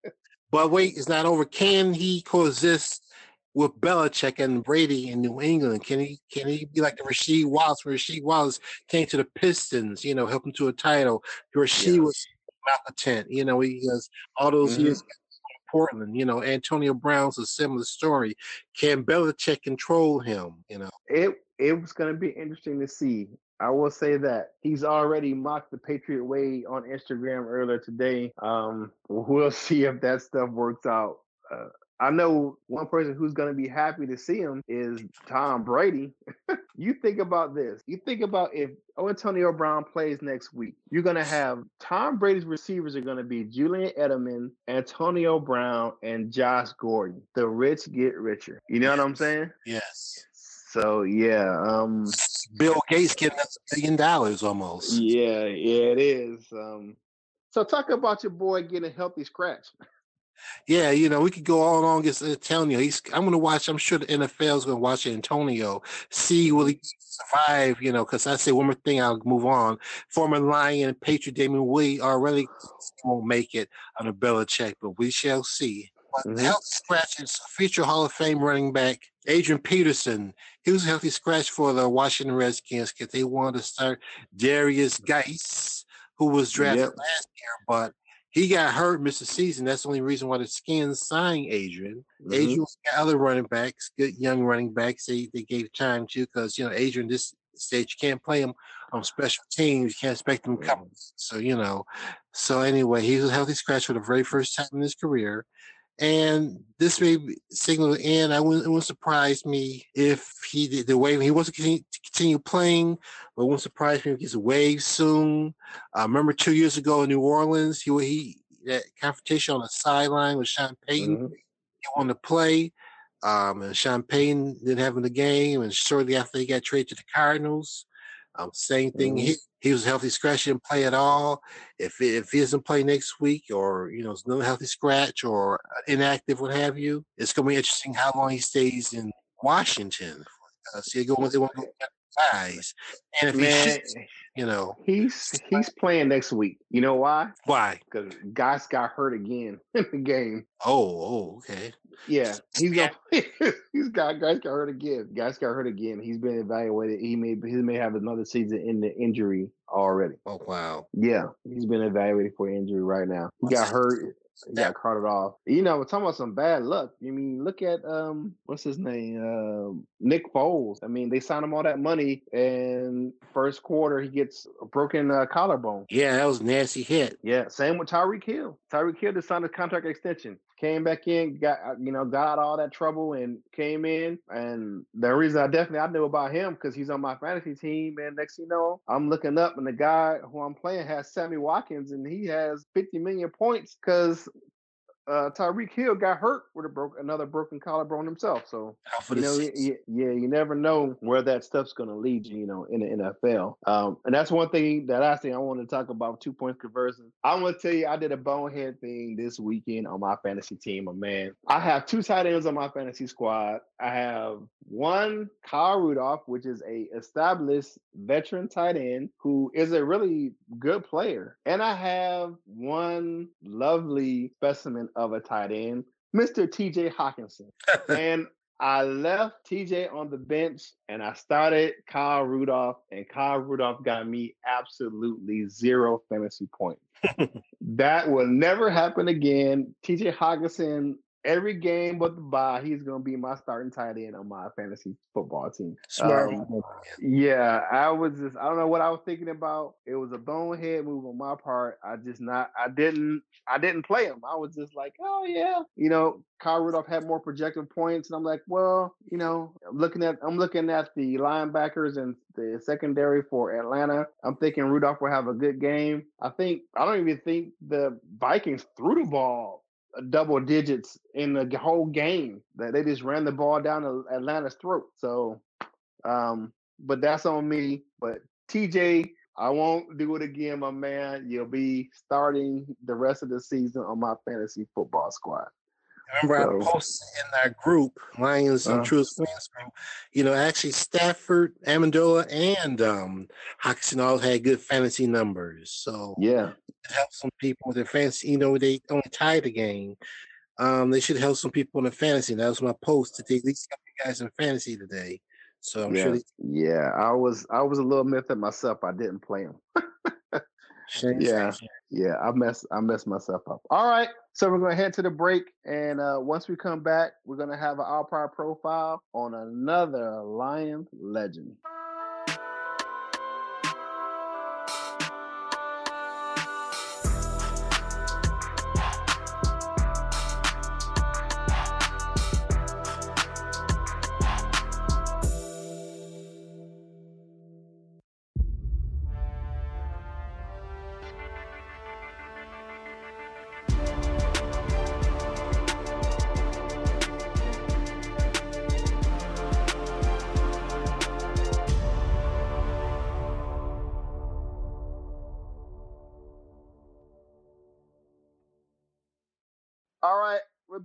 But wait, it's not over. Can he coexist with Belichick and Brady in New England? Can he can he be like the Rasheed Wallace, where Rasheed Wallace came to the Pistons, you know, help him to a title? Rasheed yeah. was malcontent, you know, he has all those mm-hmm. years Portland, you know, Antonio Brown's a similar story. Can Belichick control him, you know? It it was going to be interesting to see. I will say that he's already mocked the Patriot way on Instagram earlier today. Um, we'll see if that stuff works out. Uh, I know one person who's going to be happy to see him is Tom Brady. You think about this. You think about if Antonio Brown plays next week, you're going to have Tom Brady's receivers are going to be Julian Edelman, Antonio Brown, and Josh Gordon. The rich get richer. You know yes. what I'm saying? Yes. So, yeah. Um, Bill Gates getting us a billion dollars almost. Yeah, yeah, it is. Um, so talk about your boy getting a healthy scratch. Yeah, you know, we could go all along against Antonio. He's I'm gonna watch, I'm sure the N F L is gonna watch Antonio, see will he survive, you know, because I say one more thing, I'll move on. Former Lion and Patriot Damon Willie already won't make it under Belichick, but we shall see. But mm-hmm. The healthy scratch is future Hall of Fame running back Adrian Peterson. He was a healthy scratch for the Washington Redskins because they wanted to start Darius Geis, who was drafted yep. last year, but he got hurt, missed the season. That's the only reason why the Skins signed Adrian. Mm-hmm. Adrian got other running backs, good young running backs. They they gave time to because you know Adrian this stage you can't play him on special teams. You can't expect him to come. Mm-hmm. So you know, so anyway, he was a healthy scratch for the very first time in his career. And this may signal the end. I wouldn't, it wouldn't surprise me if he did the way he wants to continue, to continue playing, but it wouldn't surprise me if he gets waived soon. I uh, remember two years ago in New Orleans, he he that confrontation on the sideline with Sean Payton. Mm-hmm. He wanted to play, um, and Sean Payton didn't have him in the game. And shortly after, he got traded to the Cardinals. Um, same thing. Mm-hmm. He, he was a healthy scratch, didn't play at all. If if he doesn't play next week, or you know, it's another healthy scratch or inactive, what have you, it's going to be interesting how long he stays in Washington. Uh, see, go once they want to go guys, and if Man, he, you know, he's he's playing next week. You know why? Why? Because guys got hurt again in the game. Oh, oh, okay. Yeah, he's gonna play. he's got guys got hurt again. Guys got hurt again. He's been evaluated. He may he may have another season in the injury already. Oh wow. Yeah, he's been evaluated for injury right now. He got hurt. He got carted off. You know, we're talking about some bad luck. I mean, look at um, what's his name, uh, Nick Foles. I mean, they signed him all that money, and first quarter he gets a broken uh, collarbone. Yeah, that was a nasty hit. Yeah, same with Tyreek Hill. Tyreek Hill just signed a contract extension. Came back in, got you know, got out all that trouble and came in. And the reason I definitely I knew about him because he's on my fantasy team. And next thing you know, I'm looking up and the guy who I'm playing has Sammy Watkins and he has fifty million points because uh, Tyreek Hill got hurt with a broke another broken collarbone himself. So you know, you, yeah, you never know where that stuff's going to lead you. You know, in the N F L. Um, and that's one thing that I think I want to talk about two point conversion. I want to tell you, I did a bonehead thing this weekend on my fantasy team. Oh, man, I have two tight ends on my fantasy squad. I have one Kyle Rudolph, which is a established veteran tight end who is a really good player, and I have one lovely specimen of a tight end, Mister T J Hockenson. And I left T J on the bench and I started Kyle Rudolph, and Kyle Rudolph got me absolutely zero fantasy points. That will never happen again. T J Hockenson, every game but the bye, he's going to be my starting tight end on my fantasy football team. Smart. Um, yeah, I was just, I don't know what I was thinking about. It was a bonehead move on my part. I just not, I didn't, I didn't play him. I was just like, oh yeah, you know, Kyle Rudolph had more projected points, and I'm like, well, you know, I'm looking at, I'm looking at the linebackers and the secondary for Atlanta. I'm thinking Rudolph will have a good game. I think, I don't even think the Vikings threw the ball double digits in the whole game. That they just ran the ball down Atlanta's throat. So, um, but that's on me. But T J, I won't do it again, my man. You'll be starting the rest of the season on my fantasy football squad. Remember, so, I posted in our group, Lions and uh, Truest Fans group, you know, actually Stafford, Amendola, and um, Hockenson all had good fantasy numbers. So, yeah, it helps some people with their fantasy. You know, they only tied the game. Um, they should help some people in the fantasy. That was my post to take at least help you guys in fantasy today. So I'm yeah. sure. They- yeah, I was I was a little miffed at myself. I didn't play him. Shame, yeah, shame. yeah, I messed I messed myself up. All right, so we're gonna head to the break, and uh, once we come back, we're gonna have an All Power profile on another Lions legend.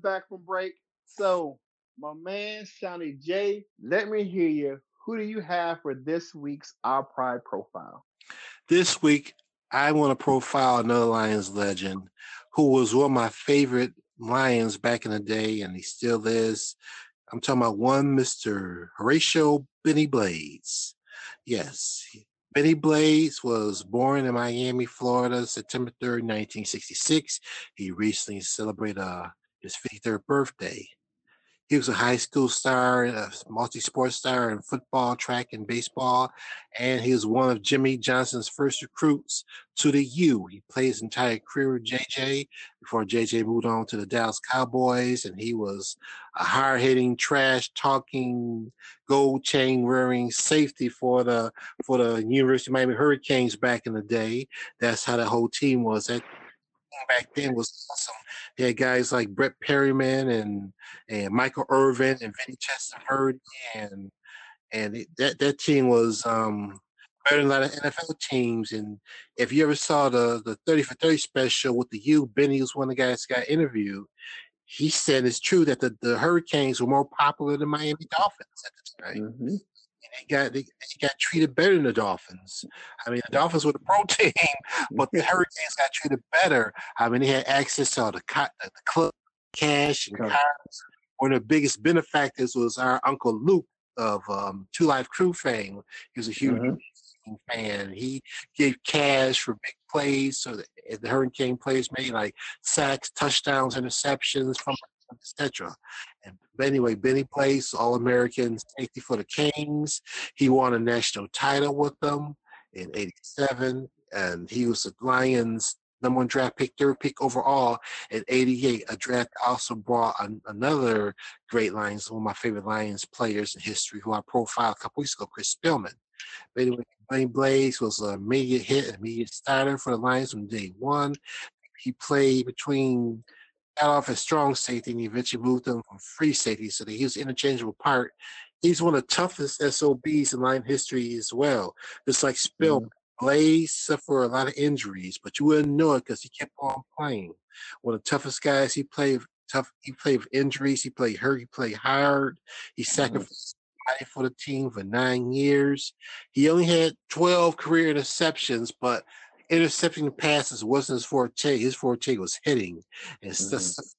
back from break. So, my man, Shawnee J, let me hear you. Who do you have for this week's Our Pride profile? This week, I want to profile another Lions legend who was one of my favorite Lions back in the day, and he still is. I'm talking about one Mister Horatio Benny Blades. Yes, Benny Blades was born in Miami, Florida, September third, nineteen sixty-six. He recently celebrated uh, his fifty-third birthday. He was a high school star, a multi-sport star in football, track, and baseball, and he was one of Jimmy Johnson's first recruits to the U. He played his entire career with J J before J J moved on to the Dallas Cowboys, and he was a hard-hitting, trash-talking, gold chain-wearing safety for the for the University of Miami Hurricanes back in the day. That's how the whole team was. That back then was awesome. They had guys like Brett Perryman and and Michael Irvin and Vinny Testaverde, and and it, that that team was um, better than a lot of N F L teams. And if you ever saw the the thirty for thirty special with the U, Benny was one of the guys that got interviewed. He said it's true that the, the Hurricanes were more popular than Miami Dolphins at the time. Mm-hmm. They got they, they got treated better than the Dolphins. I mean, the Dolphins were the pro team, but the Hurricanes got treated better. I mean, they had access to all the, the, the club cash and cars. One of the biggest benefactors was our Uncle Luke of um, Two Live Crew fame. He was a huge mm-hmm. fan. He gave cash for big plays, so the, the Hurricane players made like sacks, touchdowns, interceptions from et cetera. And but anyway, Benny Blades, All-American safety for the Canes. He won a national title with them in eighty-seven, and he was the Lions' number one draft pick, third pick overall in eighty-eight. A draft also brought an, another great Lions, one of my favorite Lions players in history, who I profiled a couple weeks ago, Chris Spielman. But anyway, Benny Blades was an immediate hit, an immediate starter for the Lions from day one. He played between got off as strong safety, and he eventually moved him from free safety, so that he was an interchangeable part. He's one of the toughest S O Bs in line history as well. Just like Spill, mm-hmm. Blaze suffered a lot of injuries, but you wouldn't know it because he kept on playing. One of the toughest guys. He played tough. He played with injuries. He played hurt. He played hard. He sacrificed mm-hmm. for the team for nine years. He only had twelve career interceptions, but intercepting passes wasn't his forte. His forte was hitting and mm-hmm. stuff.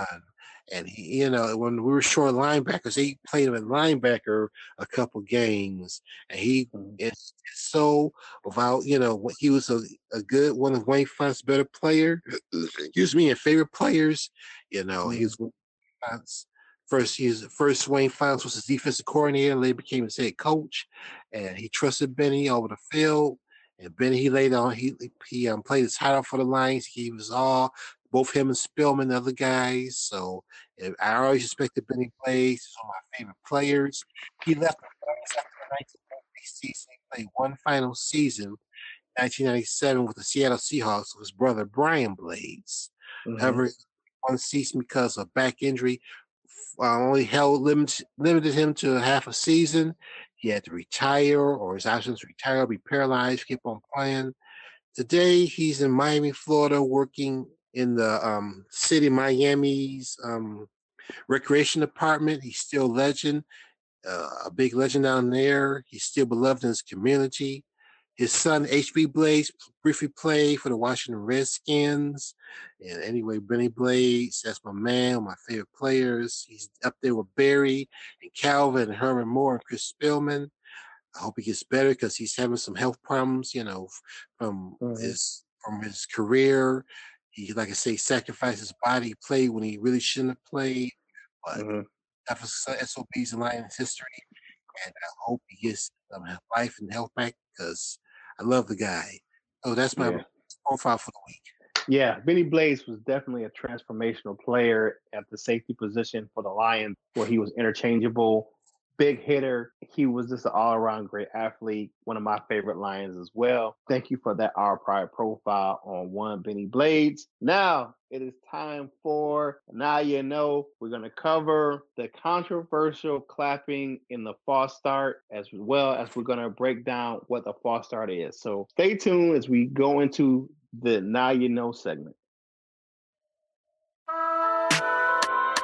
And he, you know, when we were short linebackers, he played him at linebacker a couple games, and he mm-hmm. is so without, you know, he was a, a good one of Wayne Fontes' better player. Excuse me, and favorite players. You know, mm-hmm. he was Fontes. First, he's first Wayne Fontes was his defensive coordinator. Later became his head coach, and he trusted Benny over the field. And Benny, he laid on, he he um, played his heart out for the Lions. He was all, both him and Spielman, the other guys. So I always respected Benny Blades. He's one of my favorite players. He left the Lions after the nineteen ninety season. He played one final season, nineteen ninety-seven, with the Seattle Seahawks with his brother Brian Blades. Mm-hmm. However, one season because of back injury uh, only held limited, limited him to half a season. He had to retire, or his options to retire, or be paralyzed, keep on playing. Today, he's in Miami, Florida, working in the um, city of Miami's um, recreation department. He's still a legend, uh, a big legend down there. He's still beloved in his community. His son, H B Blades, briefly played for the Washington Redskins. And anyway, Benny Blades, that's my man, one of my favorite players. He's up there with Barry and Calvin and Herman Moore and Chris Spielman. I hope he gets better because he's having some health problems, you know, from mm-hmm. his from his career. He, like I say, sacrificed his body, played when he really shouldn't have played. But mm-hmm. that was S O Bs in Lions history. And I hope he gets um, life and health back because I love the guy. Oh, that's my yeah. profile for the week. Yeah, Benny Blades was definitely a transformational player at the safety position for the Lions, where he was interchangeable, big hitter. He was just an all-around great athlete, one of my favorite Lions as well. Thank you for that Our Pride profile on one Benny Blades. Now it is time for Now You Know. We're going to cover the controversial clapping in the false start, as well as we're going to break down what the false start is. So stay tuned as we go into the Now You Know segment.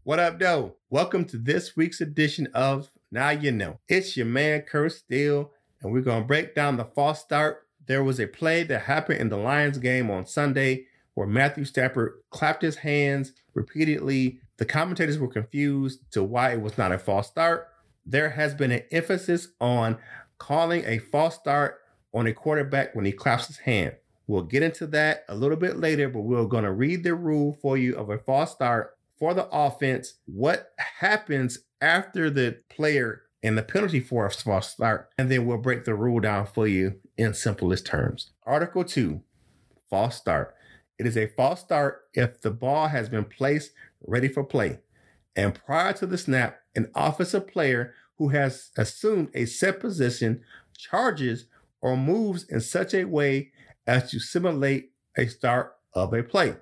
What up, though? Welcome to this week's edition of Now You Know. It's your man, Kurt Steele, and we're going to break down the false start. There was a play that happened in the Lions game on Sunday where Matthew Stafford clapped his hands repeatedly. The commentators were confused to why it was not a false start. There has been an emphasis on calling a false start on a quarterback when he claps his hand. We'll get into that a little bit later, but we're going to read the rule for you of a false start for the offense, what happens after the player and the penalty for a false start, and then we'll break the rule down for you in simplest terms. Article two, false start. It is a false start if the ball has been placed ready for play, and prior to the snap, an offensive player who has assumed a set position charges or moves in such a way as to simulate a start of a play.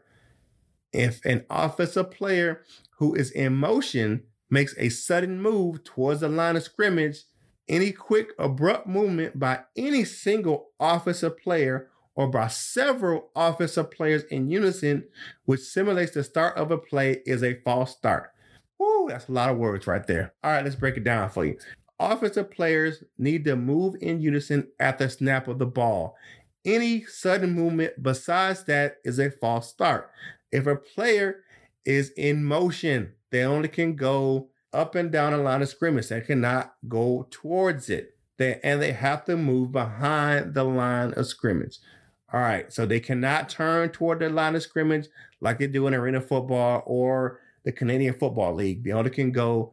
If an offensive player who is in motion makes a sudden move towards the line of scrimmage, any quick, abrupt movement by any single offensive player or by several offensive players in unison, which simulates the start of a play, is a false start. Woo, that's a lot of words right there. All right, let's break it down for you. Offensive players need to move in unison at the snap of the ball. Any sudden movement besides that is a false start. If a player is in motion, they only can go up and down a line of scrimmage. They cannot go towards it. They, and they have to move behind the line of scrimmage. All right, so they cannot turn toward the line of scrimmage like they do in arena football or the Canadian Football League. They only can go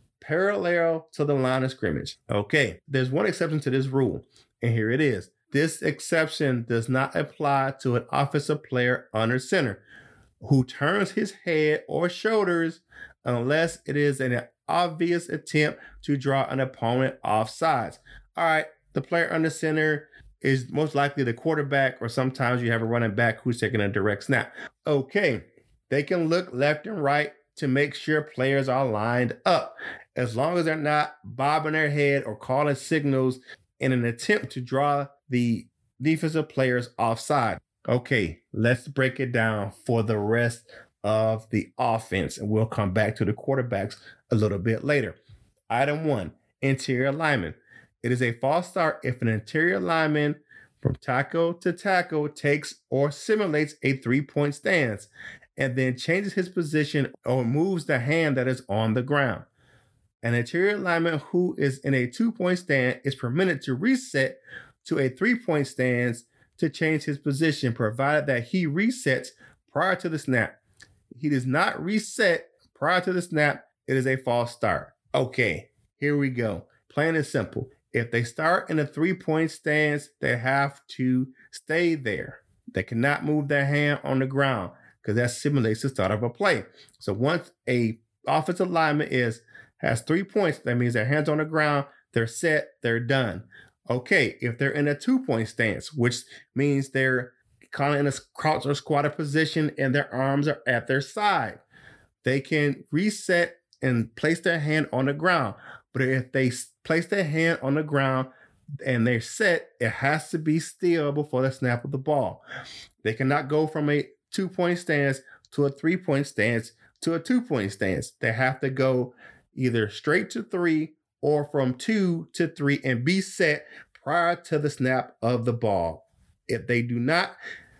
parallel to the line of scrimmage. Okay, there's one exception to this rule, and here it is. This exception does not apply to an offensive player under center who turns his head or shoulders unless it is an obvious attempt to draw an opponent off sides. All right, the player under center is most likely the quarterback, or sometimes you have a running back who's taking a direct snap. Okay, they can look left and right to make sure players are lined up, as long as they're not bobbing their head or calling signals in an attempt to draw the defensive players offside. Okay, let's break it down for the rest of the offense, and we'll come back to the quarterbacks a little bit later. Item one, interior lineman. It is a false start if an interior lineman from tackle to tackle takes or simulates a three-point stance and then changes his position or moves the hand that is on the ground. An interior lineman who is in a two-point stance is permitted to reset to a three-point stance to change his position, provided that he resets prior to the snap. He does not reset prior to the snap, it is a false start. Okay, here we go. Plain and simple. If they start in a three-point stance, they have to stay there. They cannot move their hand on the ground because that simulates the start of a play. So once a offensive lineman is has three points, that means their hands on the ground, they're set, they're done. Okay, if they're in a two-point stance, which means they're kind of in a crouch or squatted position and their arms are at their side, they can reset and place their hand on the ground. But if they place their hand on the ground and they're set, it has to be still before the snap of the ball. They cannot go from a two-point stance to a three-point stance to a two-point stance. They have to go either straight to three or from two to three and be set prior to the snap of the ball. If they do not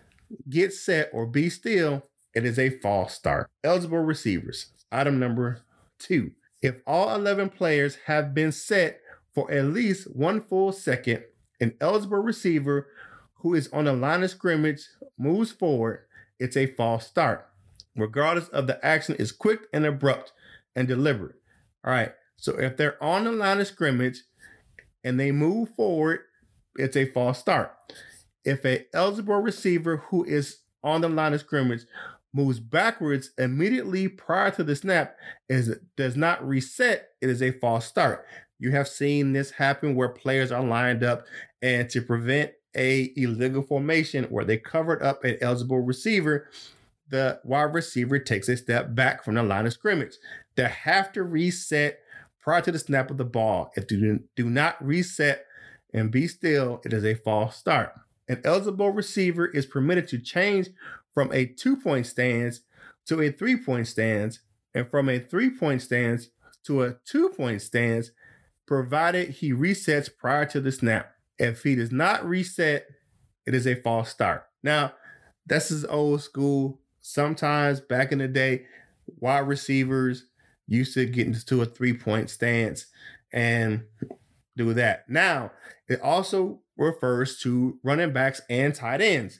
get set or be still, it is a false start. Eligible receivers. Item number two. If all eleven players have been set for at least one full second, an eligible receiver who is on the line of scrimmage moves forward, it's a false start, regardless of the action is quick and abrupt and deliberate. All right, so if they're on the line of scrimmage and they move forward, it's a false start. If an eligible receiver who is on the line of scrimmage moves backwards immediately prior to the snap and does not reset, it is a false start. You have seen this happen where players are lined up, and to prevent a illegal formation where they covered up an eligible receiver, the wide receiver takes a step back from the line of scrimmage. They have to reset prior to the snap of the ball. If they do, do not reset and be still, it is a false start. An eligible receiver is permitted to change from a two-point stance to a three-point stance and from a three-point stance to a two-point stance, provided he resets prior to the snap. If he does not reset, it is a false start. Now, this is old school. Sometimes back in the day, wide receivers used to get into a three-point stance and do that. Now, it also refers to running backs and tight ends.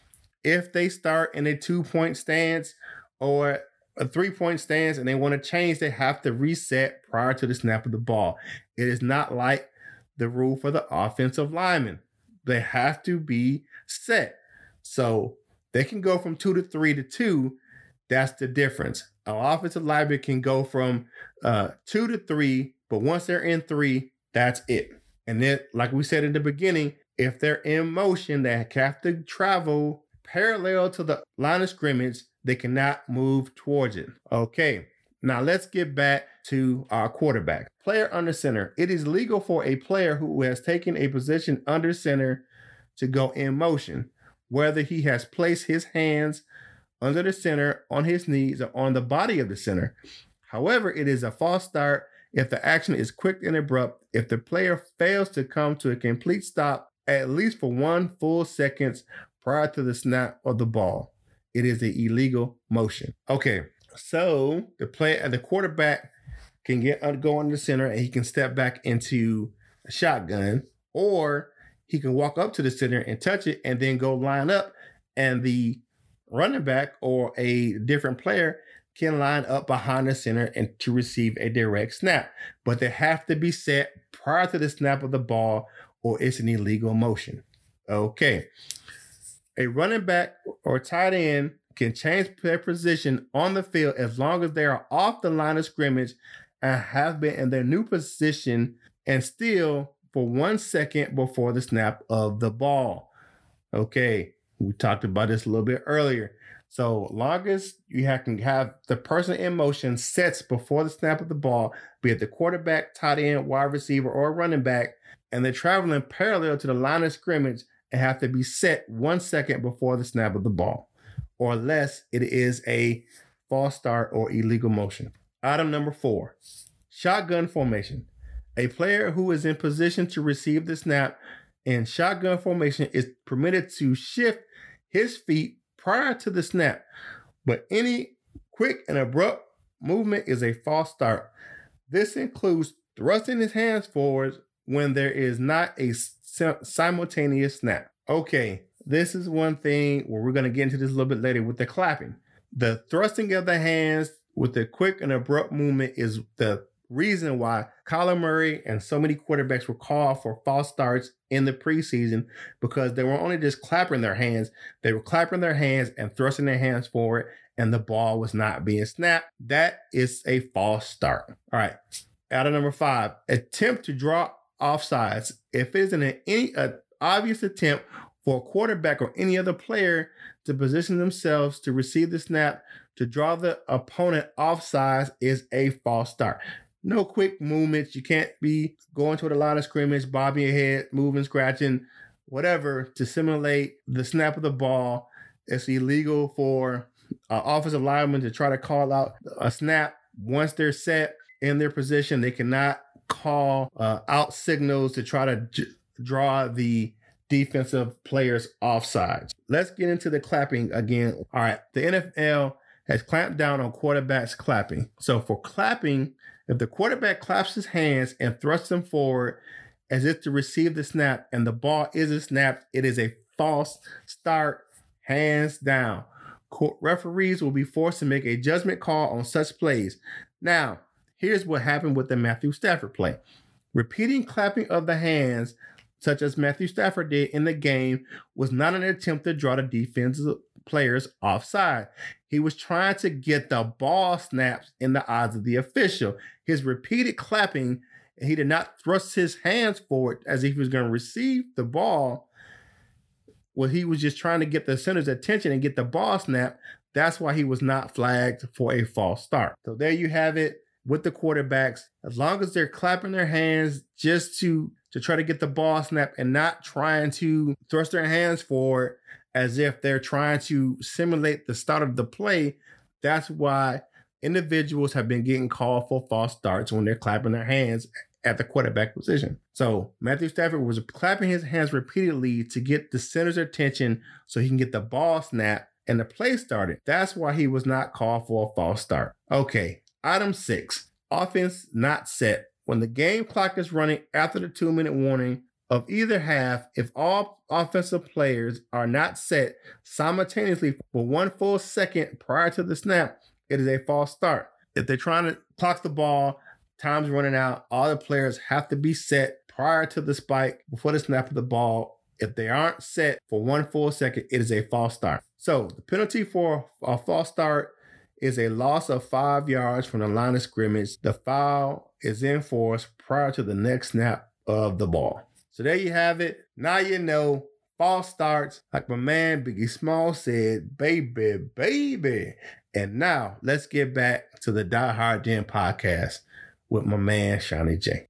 If they start in a two-point stance or a three-point stance and they want to change, they have to reset prior to the snap of the ball. It is not like the rule for the offensive linemen. They have to be set. So they can go from two to three to two. That's the difference. An offensive lineman can go from uh, two to three, but once they're in three, that's it. And then, like we said in the beginning, if they're in motion, they have to travel parallel to the line of scrimmage. They cannot move towards it. Okay, now let's get back to our quarterback. Player under center. It is legal for a player who has taken a position under center to go in motion, whether he has placed his hands under the center, on his knees, or on the body of the center. However, it is a false start if the action is quick and abrupt, if the player fails to come to a complete stop at least for one full second prior to the snap of the ball. It is an illegal motion. Okay, so the player, the quarterback can get go under the center and he can step back into a shotgun, or he can walk up to the center and touch it and then go line up, and the running back or a different player can line up behind the center and to receive a direct snap. But they have to be set prior to the snap of the ball, or it's an illegal motion. Okay. A running back or tight end can change their position on the field as long as they are off the line of scrimmage and have been in their new position and still for one second before the snap of the ball. Okay, we talked about this a little bit earlier. So long as you have, can have the person in motion sets before the snap of the ball, be it the quarterback, tight end, wide receiver, or running back, and they're traveling parallel to the line of scrimmage and have to be set one second before the snap of the ball, or less it is a false start or illegal motion. Item number four, shotgun formation. A player who is in position to receive the snap in shotgun formation is permitted to shift his feet prior to the snap, but any quick and abrupt movement is a false start. This includes thrusting his hands forward when there is not a simultaneous snap. Okay, this is one thing where we're going to get into this a little bit later with the clapping. The thrusting of the hands with the quick and abrupt movement is the reason why Kyler Murray and so many quarterbacks were called for false starts in the preseason, because they were only just clapping their hands. They were clapping their hands and thrusting their hands forward, and the ball was not being snapped. That is a false start. All right. Item number five, attempt to draw offsides. If it is an any uh, obvious attempt for a quarterback or any other player to position themselves to receive the snap to draw the opponent offsides, is a false start. No quick movements. You can't be going to the line of scrimmage, bobbing your head, moving, scratching, whatever, to simulate the snap of the ball. It's illegal for uh, offensive linemen to try to call out a snap. Once they're set in their position, they cannot call uh, out signals to try to j- draw the defensive players offsides. Let's get into the clapping again. All right. The N F L has clamped down on quarterbacks clapping. So for clapping, if the quarterback claps his hands and thrusts them forward as if to receive the snap and the ball isn't snapped, it is a false start, hands down. Court referees will be forced to make a judgment call on such plays. Now, here's what happened with the Matthew Stafford play. Repeating clapping of the hands, such as Matthew Stafford did in the game, was not an attempt to draw the defensive players offside. He was trying to get the ball snaps in the eyes of the official. His repeated clapping, he did not thrust his hands forward as if he was going to receive the ball. Well, he was just trying to get the center's attention and get the ball snap. That's why he was not flagged for a false start. So there you have it with the quarterbacks. As long as they're clapping their hands just to, to try to get the ball snap and not trying to thrust their hands forward as if they're trying to simulate the start of the play, that's why individuals have been getting called for false starts when they're clapping their hands at the quarterback position. So Matthew Stafford was clapping his hands repeatedly to get the center's attention so he can get the ball snapped and the play started. That's why he was not called for a false start. Okay, item six, offense not set. When the game clock is running after the two-minute warning of either half, if all offensive players are not set simultaneously for one full second prior to the snap, it is a false start. If they're trying to clock the ball, time's running out, all the players have to be set prior to the spike before the snap of the ball. If they aren't set for one full second, it is a false start. So the penalty for a false start is a loss of five yards from the line of scrimmage. The foul is enforced prior to the next snap of the ball. So there you have it. Now you know, false starts, like my man Biggie Small said, baby, baby. And now let's get back to the Die Hard Den podcast with my man Shawnee J.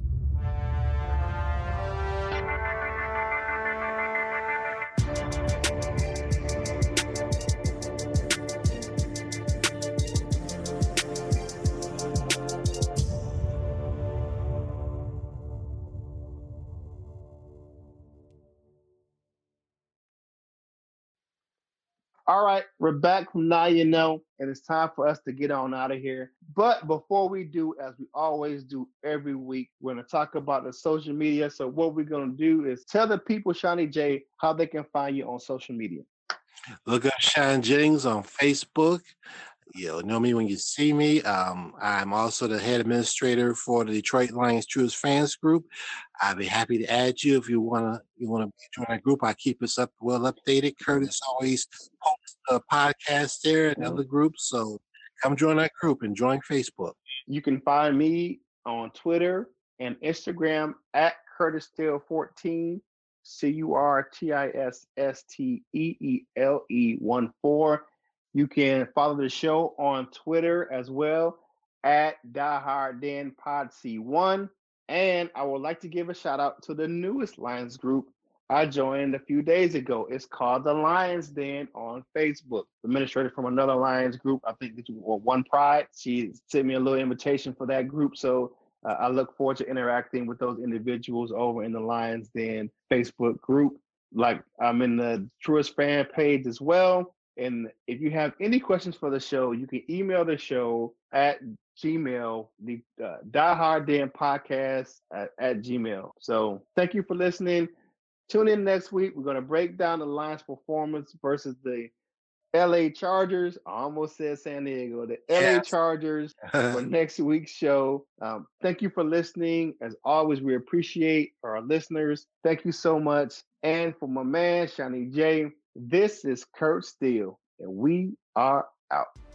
All right, we're back from Now You Know, and it's time for us to get on out of here. But before we do, as we always do every week, we're going to talk about the social media. So what we're going to do is tell the people, Shawnee J, how they can find you on social media. Look up Sean Jennings on Facebook. You'll know me when you see me. Um, I'm also the head administrator for the Detroit Lions Truest Fans Group. I'd be happy to add you if you wanna you wanna join our group. I keep us up well updated. Curtis always posts a podcast there and other groups, so come join our group and join Facebook. You can find me on Twitter and Instagram at Curtis Steele fourteen, C U R T I S S T E E L E one four. You can follow the show on Twitter as well at Die Hard Den Pod C one. And I would like to give a shout out to the newest Lions group I joined a few days ago. It's called the Lions Den on Facebook. The administrator from another Lions group, I think this was One Pride, she sent me a little invitation for that group. So uh, I look forward to interacting with those individuals over in the Lions Den Facebook group. Like I'm in the Truest fan page as well. And if you have any questions for the show, you can email the show at Gmail, the uh, Die Hard Den podcast at, at Gmail. So thank you for listening. Tune in next week. We're going to break down the Lions performance versus the L A Chargers. I almost said San Diego. The L A yes. Chargers for next week's show. Um, thank you for listening. As always, we appreciate our listeners. Thank you so much. And for my man, Shawnee J, this is Kurt Steele, and we are out.